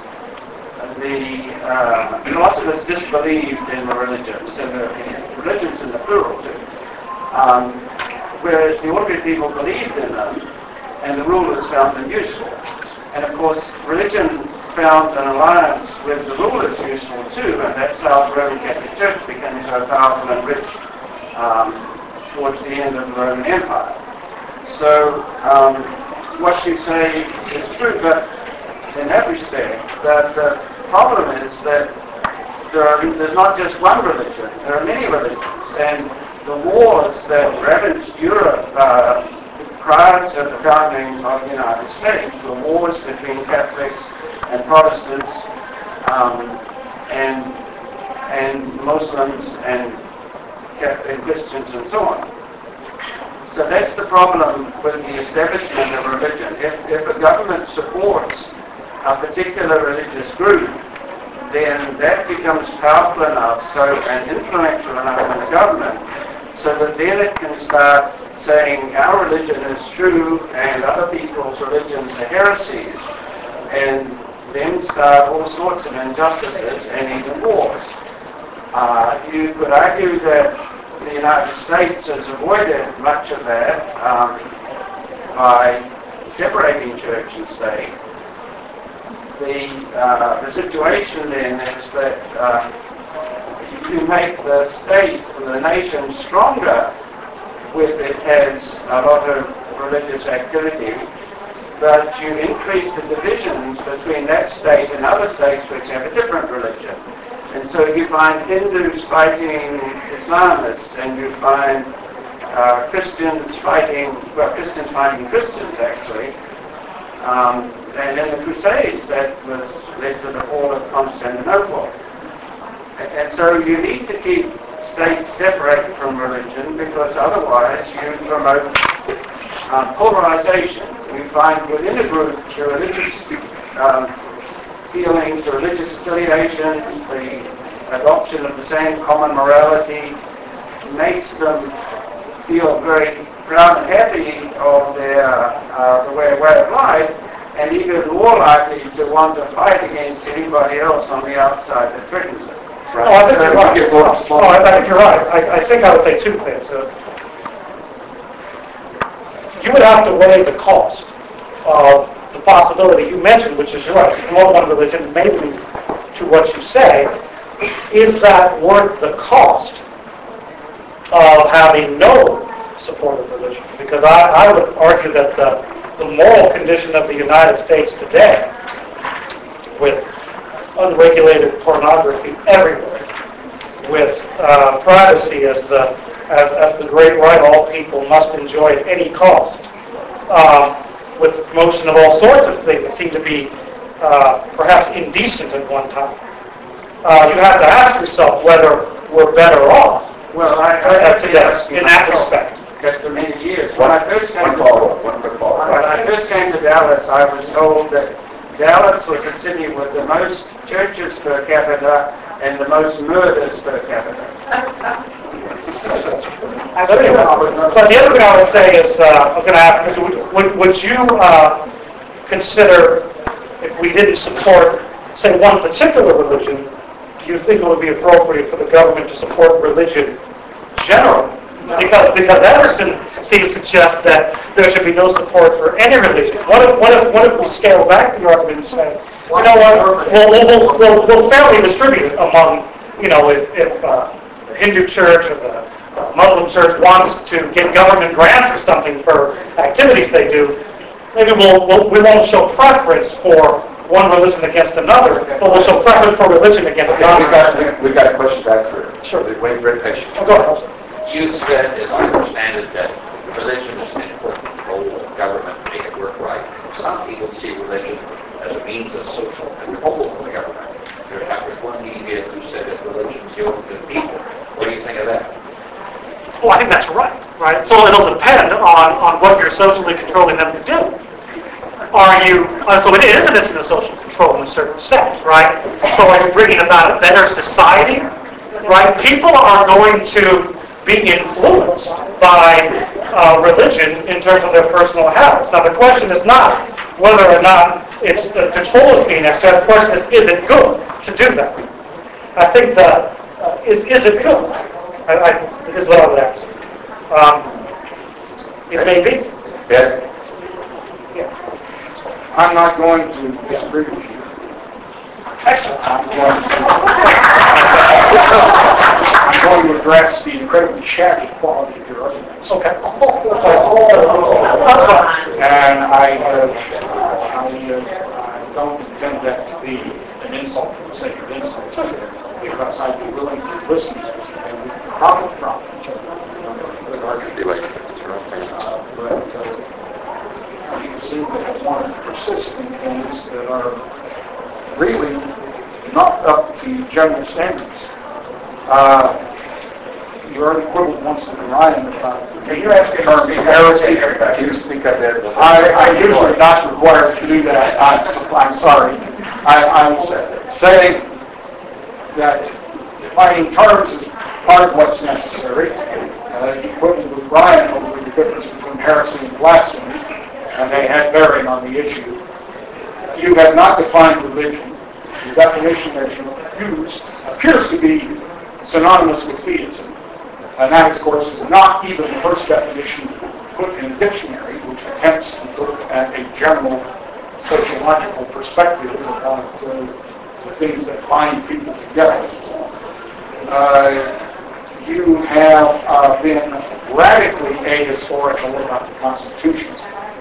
the uh, philosophers disbelieved in the religions, and the religions in the plural too, um, whereas the ordinary people believed in them, and the rulers found them useful. And of course, religion found an alliance with the rulers useful too, and that's how the Roman Catholic Church became so powerful and rich um, towards the end of the Roman Empire. So um, what you say is true, but in that respect, that the problem is that there are, there's not just one religion, there are many religions, and the wars that ravaged Europe uh, prior to the founding of the United States were wars between Catholics and Protestants um, and and Muslims and Catholic Christians and so on. So that's the problem with the establishment of religion. If, if a government supports a particular religious group, then that becomes powerful enough so and influential enough in the government so that then it can start saying our religion is true and other people's religions are heresies, and then start all sorts of injustices and even wars. Uh, you could argue that the United States has avoided much of that um, by separating church and state. The, uh, the situation then is that uh, you make the state and the nation stronger with it has a lot of religious activity, but you increase the divisions between that state and other states which have a different religion. And so you find Hindus fighting Islamists, and you find uh, Christians fighting, well, Christians fighting Christians, actually. Um, and in the Crusades, that was led to the fall of Constantinople. And, and so you need to keep states separate from religion, because otherwise you promote um, polarization. You find within a group the religious um, feelings, the religious affiliations, the adoption of the same common morality makes them feel very proud and happy of their uh, the way, way of life, and even more likely to want to fight against anybody else on the outside that threatens it. Right. Oh, I think you're right. Oh, I think you're right. I, I think I would say two things. Uh, you would have to weigh the cost of the possibility you mentioned, which is you're right. If you promote one religion, maybe to what you say, is that worth the cost of having no support of religion? Because I, I would argue that the, the moral condition of the United States today, with unregulated pornography everywhere, with uh, privacy as the as, as the great right all people must enjoy at any cost, um, with the promotion of all sorts of things that seem to be uh, perhaps indecent at one time. Uh, you have to ask yourself whether we're better off Well, I, I uh, have to today ask you in that myself, respect. because for many years, One, when I first came one to follow-up, one quick follow-up. When I first came to Dallas, I was told that Dallas was a city with the most churches per capita and the most murders per capita. But anyway, but the other thing I would say is, uh, I was going to ask, is would, would, would you uh, consider, if we didn't support, say, one particular religion, do you think it would be appropriate for the government to support religion generally? Because because Emerson seems to suggest that there should be no support for any religion. What if what if what if we scale back the argument and say, you know what, we'll we'll we'll, we'll fairly distribute it among, you know, if if uh, the Hindu church or the uh, Muslim church wants to get government grants or something for activities they do, maybe we'll, we'll we won't show preference for one religion against another, but we'll show preference for religion against Okay, another. we've got, we've got a question back here. Sure. Wait very patient. Oh, go ahead. You said, as I understand it, that religion is an important role of government to make it work right. Some people see religion as a means of social control of the government. There was one idiot who said that religion is the ultimate people. What do you think of that? Well, I think that's right, right? So it'll depend on, on what you're socially controlling them to do. Are you, uh, so it is an instance of social control in a certain sense, right? So are you bringing about a better society, right? People are going to be influenced by uh, religion in terms of their personal habits. Now the question is not whether or not it's uh, control is being exercised. The question is, is it good to do that? I think that uh, is is it good? I, I, is what I would ask. Um, it may be. Ed? Yeah. I'm not going to disagree with you. Excellent. I'm going to, I'm going to address the incredibly shabby quality of your arguments. Okay. And I, uh, I, uh, I don't intend that to be an insult for the sake of insult, because I'd be willing to listen and profit from it. Uh, but uh, you seem to want to persist in things that are really not up to general standards. Uh, you already quibbled once with Ryan about the terms of heresy. Can you speak up there? I, I usually not required to do that. I'm, I'm sorry. I, I'm saying that defining terms is part of what's necessary. Uh, you quibbled with Ryan over the difference between heresy and blasphemy, and they had bearing on the issue. You have not defined religion. The definition that you use appears to be synonymous with theism. And that, of course, is not even the first definition put in the dictionary, which attempts to look at a general sociological perspective about uh, the things that bind people together. Uh, you have uh, been radically ahistorical about the Constitution.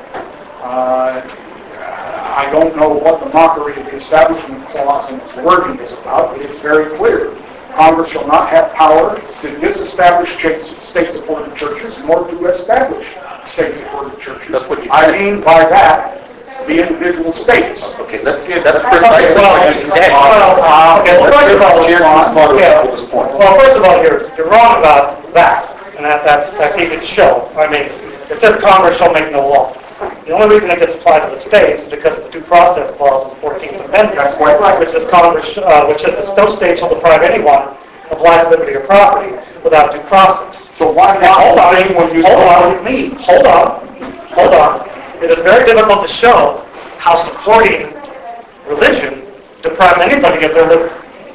Uh, I don't know what the mockery of the Establishment Clause and its wording is about, but it's very clear. Congress shall not have power to disestablish state-supported churches, nor to establish state-supported churches. That's what you I said. mean by that the individual states. Okay, let's give, That's let's precisely well, what you said. well, uh, okay, well, let's first give of all, Chancellor Slaughter a yeah. couple of his points. Well, first of all, you're, you're wrong about that, and that, that's, that's easy to show. I mean, it says Congress shall make no law. The only reason it gets applied to the states is because of the due process clause of the fourteenth Amendment, That's quite right. which says Congress, uh, which says that no state shall deprive anyone of life, liberty, or property without due process. So why Now, hold not on, say when you hold know on, what it means? hold on, hold on. It is very difficult to show how supporting religion deprives anybody of their liberty.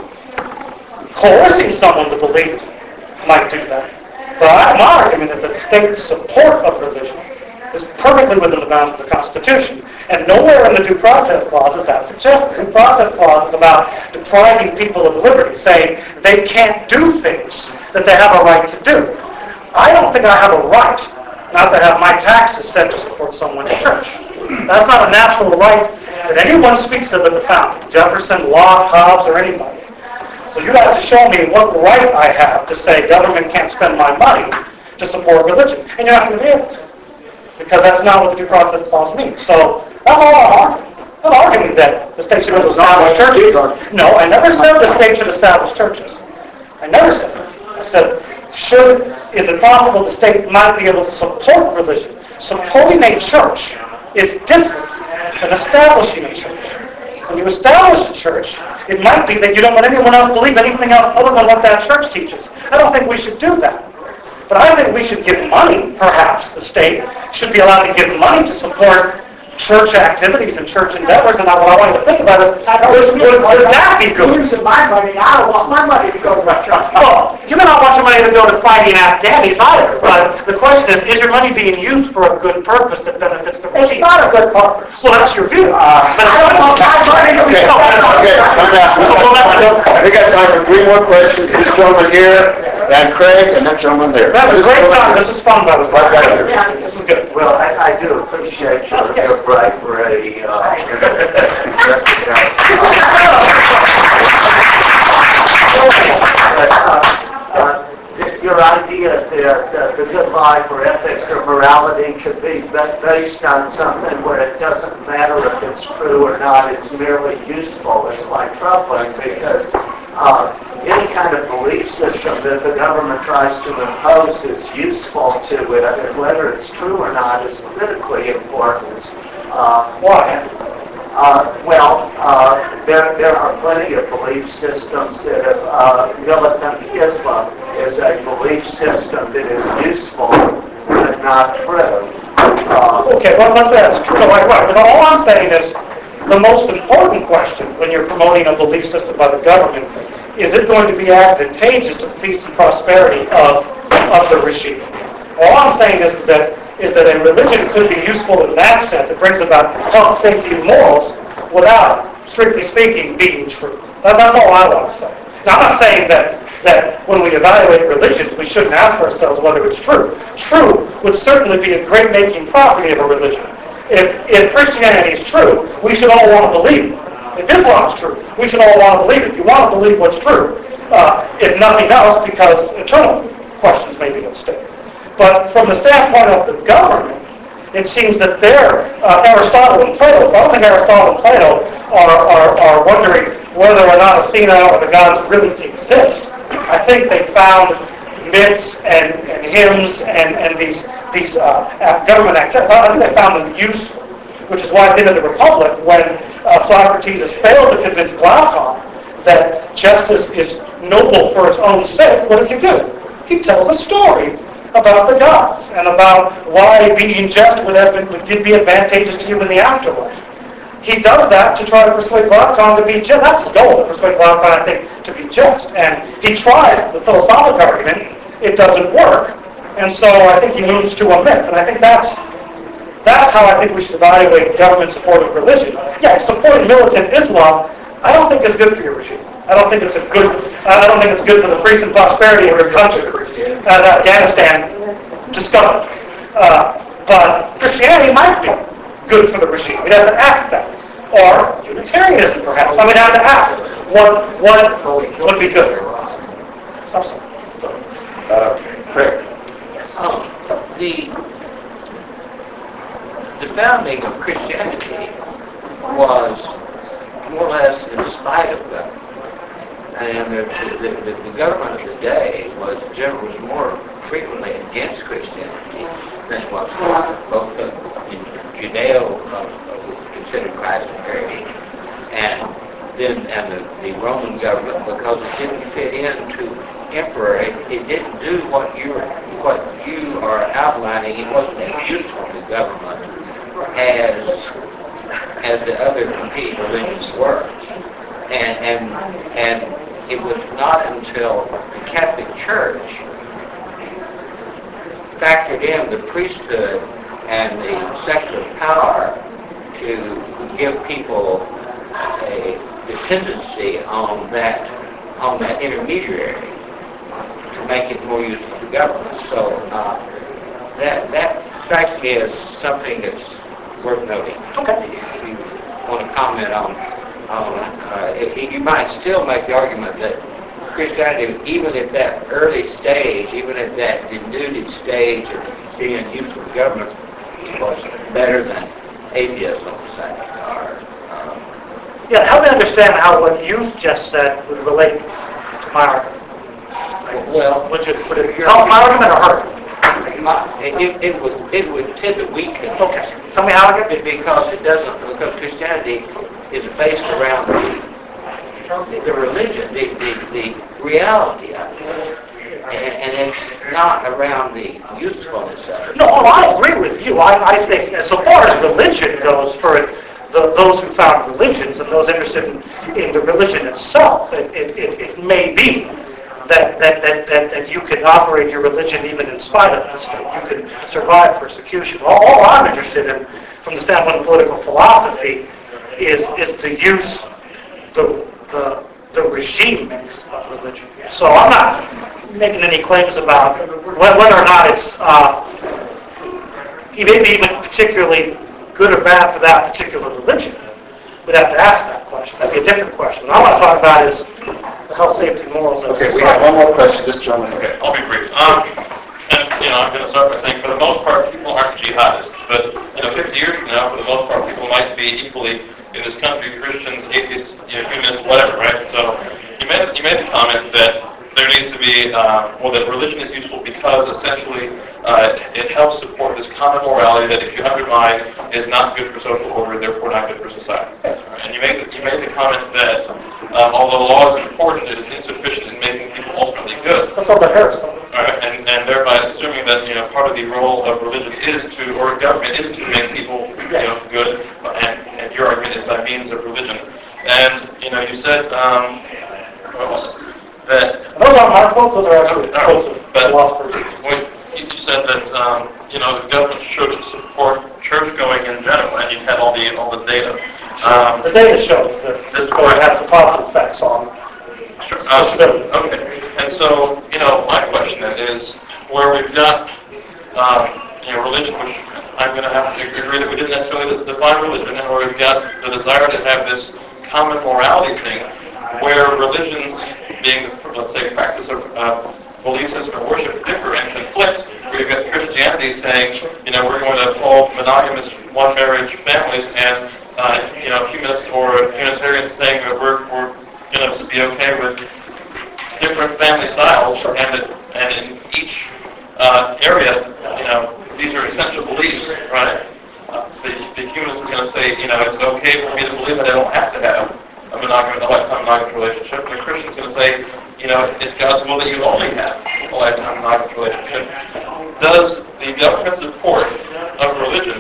Coercing someone to believe might do that. But I- my argument is that state support of religion is perfectly within the bounds of the Constitution. And nowhere in the due process clause is that suggested. The due process clause is about depriving people of liberty, saying they can't do things that they have a right to do. I don't think I have a right not to have my taxes sent to support someone's church. That's not a natural right that anyone speaks of at the founding, Jefferson, Locke, Hobbes, or anybody. So you have to show me what right I have to say government can't spend my money to support religion. And you're not going to be able to, because that's not what the due process clause means. So that's all I'm arguing. I'm not arguing that the state should establish churches. No, I never said the state should establish churches. I never said that. I said, should, is it possible the state might be able to support religion? Supporting a church is different than establishing a church. When you establish a church, it might be that you don't let anyone else believe anything else other than what that church teaches. I don't think we should do that. But I think we should give money, perhaps the state should be allowed to give money to support church activities and church endeavors, and what I want you to think about is, would, would, would that be good? Using my money, I don't want my money to go to my church. Oh, you may not want your money to go to fighting Afghanis either, but the question is, is your money being used for a good purpose that benefits the regime? It's not a good purpose. Well, that's your view. I don't want my money to Okay, go to my okay, come down. We got time for three more questions. This gentleman here, and Craig, and that gentleman there. That was a great time. This is fun, by the way. Right back here. This is good. Well, I, I do appreciate your, Yes. your bravery, uh, but, uh, uh, your idea that uh, the good life or ethics or morality could be ba- based on something where it doesn't matter if it's true or not, it's merely useful is quite troubling because uh, any kind of belief system that the government tries to impose is useful to it, and whether it's true or not is critically important. Uh, Why? Uh, well, uh, there, there are plenty of belief systems that have, uh, militant Islam is a belief system that is useful but not true. Uh, Okay, well, let's say that's true. No, right, right. But all I'm saying is the most important question when you're promoting a belief system by the government, is it going to be advantageous to the peace and prosperity of, of the regime? All I'm saying is that is that a religion could be useful in that sense. It brings about health, safety, and morals without, strictly speaking, being true. That, that's all I want to say. Now, I'm not saying that, that when we evaluate religions, we shouldn't ask ourselves whether it's true. True would certainly be a great-making property of a religion. If, if Christianity is true, we should all want to believe it. If Islam is true, we should all want to believe it. You want to believe what's true. Uh, if nothing else, because eternal questions may be at stake. But from the standpoint of the government, it seems that they're, uh, Aristotle and Plato, I don't think Aristotle and Plato are, are, are wondering whether or not Athena or the gods really exist. I think they found myths and, and hymns and, and these, these uh, government activities, I think they found them useful, which is why at the end of the Republic, when uh, Socrates has failed to convince Glaucon that justice is noble for its own sake, what does he do? He tells a story about the gods and about why being just would, have been, would be advantageous to you in the afterlife. He does that to try to persuade Glaucon to be just. That's his goal, to persuade Glaucon, I think, to be just. And he tries the philosophic argument. It doesn't work. And so I think he moves to a myth. And I think that's that's how I think we should evaluate government support of religion. Yeah, supporting militant Islam, I don't think is good for your regime. I don't think it's a good. I don't think it's good for the peace and prosperity of your country. Uh, Afghanistan discovered. Uh, but Christianity might be good for the regime. We'd have to ask that. Or Unitarianism, perhaps. I would have to ask what what would be good. Something. Uh, Craig. Um, the the founding of Christianity was more or less in spite of government, and the, the, the, the government of the day was generally was more frequently against Christianity than it was both the, the Judeo uh, considered Christ and Mary, and then and the, the Roman government, because it didn't fit into emperor, it, it didn't do what you what you are outlining. It wasn't as useful to government as as the other competing religions were, and and and it was not until the Catholic Church factored in the priesthood and the secular power to give people a dependency on that on that intermediary to make it more useful to government. So uh, that that strikes me as something that's worth noting. Okay. If you want to comment on, on uh, if you might still make the argument that Christianity, even at that early stage, even at that denuded stage of being useful to government, was better than atheism, say. Or, um, Yeah, help me understand how what you've just said would relate to my argument. well, Would you would it help my argument or hurt? my, it, it would it would tend to weaken. Okay. Tell me how it It- because it doesn't, because Christianity is based around the the religion, the, the, the reality of it, and, and it's not around the usefulness of it. No, oh, I agree with you. I, I think, as so far as religion goes, for it, the, those who found religions and those interested in, in the religion itself, it, it, it, it may be that, that, that, that, that you can operate your religion even in spite of the state. You can survive persecution. All, all I'm interested in, from the standpoint of political philosophy, is, is the use, the, the, the regime makes of religion. So I'm not making any claims about whether or not it's uh, maybe even particularly good or bad for that particular religion. We'd have to ask that question. That'd be a different question. What I want to talk about is the health, safety, and morals of Okay, we society. have one more question. This gentleman. Okay, I'll be brief. Um, and, you know, I'm going to start by saying, for the most part, people aren't jihadists. But, you know, fifty years from now, for the most part, people might be equally, in this country, Christians, atheists, you know, humanists, whatever, right? So you made, you made the comment that there needs to be, uh, well, that religion is useful because, essentially, uh, it helps support this common morality that if you undermine is not good for social order, therefore not good for society. And you made the, you made the comment that um, although law is important, it is insufficient in making people ultimately good. That's all the Harris stuff. All right, and, and thereby assuming that, you know, part of the role of religion is to, or government is to make people, you know, good, and, and your argument is by means of religion. And, you know, you said, um, what was it? That, Those aren't my quotes. Those are actually No, quotes of but philosophers. when you you said that, um, you know, the government should support church going in general, and you had all the, all the data. Um, The data shows that this going has some positive effects on Sure. Uh, sociability. okay. And so, you know, my question then is, where we've got, um, you know, religion, which I'm going to have to agree that we didn't necessarily define religion, and where we've got the desire to have this common morality thing, where religions, being, let's say, practice of uh, belief system or worship, differ and conflict, where you've got Christianity saying, you know, we're going to uphold monogamous one-marriage families, and, uh, you know, humanists or Unitarians saying that we're, we're going to be okay with different family styles, and that, and in each uh, area, you know, these are essential beliefs, right? Uh, the, the humanist is going to say, you know, it's okay for me to believe that I don't have to have a monogamous, a lifetime monogamous relationship, and the Christian is going to say, you know, it's God's will that you only have a lifetime monogamous relationship. Does the government support of religion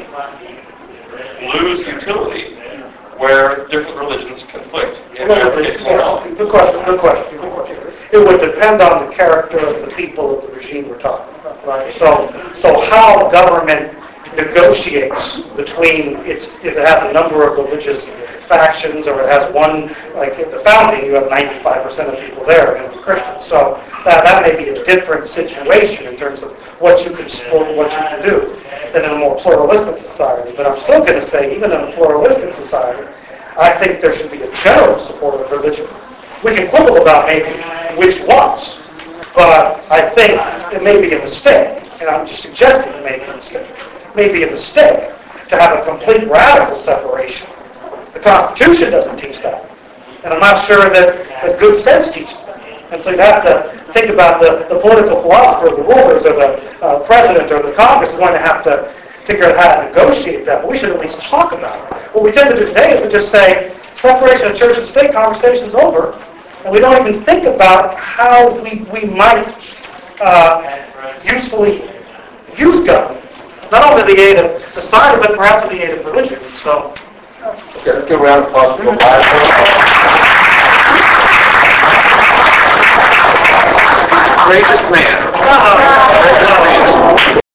lose utility where different religions conflict in application of morality? Good question, good question, good question. It would depend on the character of the people of the regime we're talking about, right? So, so how government negotiates between its, if it has a number of religious factions, or it has one, like at the founding, you have ninety-five percent of people there are going to be Christians. So that, that may be a different situation in terms of what you can support and what you can do than in a more pluralistic society. But I'm still going to say, even in a pluralistic society, I think there should be a general support of religion. We can quibble about maybe which ones, but I think it may be a mistake, and I'm just suggesting it may be a mistake. It may be a mistake to have a complete radical separation. The Constitution doesn't teach that, and I'm not sure that, that good sense teaches that. And so you have to think about the, the political philosopher, the rulers, or the uh, president, or the Congress is going to have to figure out how to negotiate that, but we should at least talk about it. What we tend to do today is we just say, separation of church and state, conversation's over, and we don't even think about how we, we might uh, usefully use government, not only to the aid of society, but perhaps to the aid of religion. So, Okay, let's give a round of applause for the Greatest man.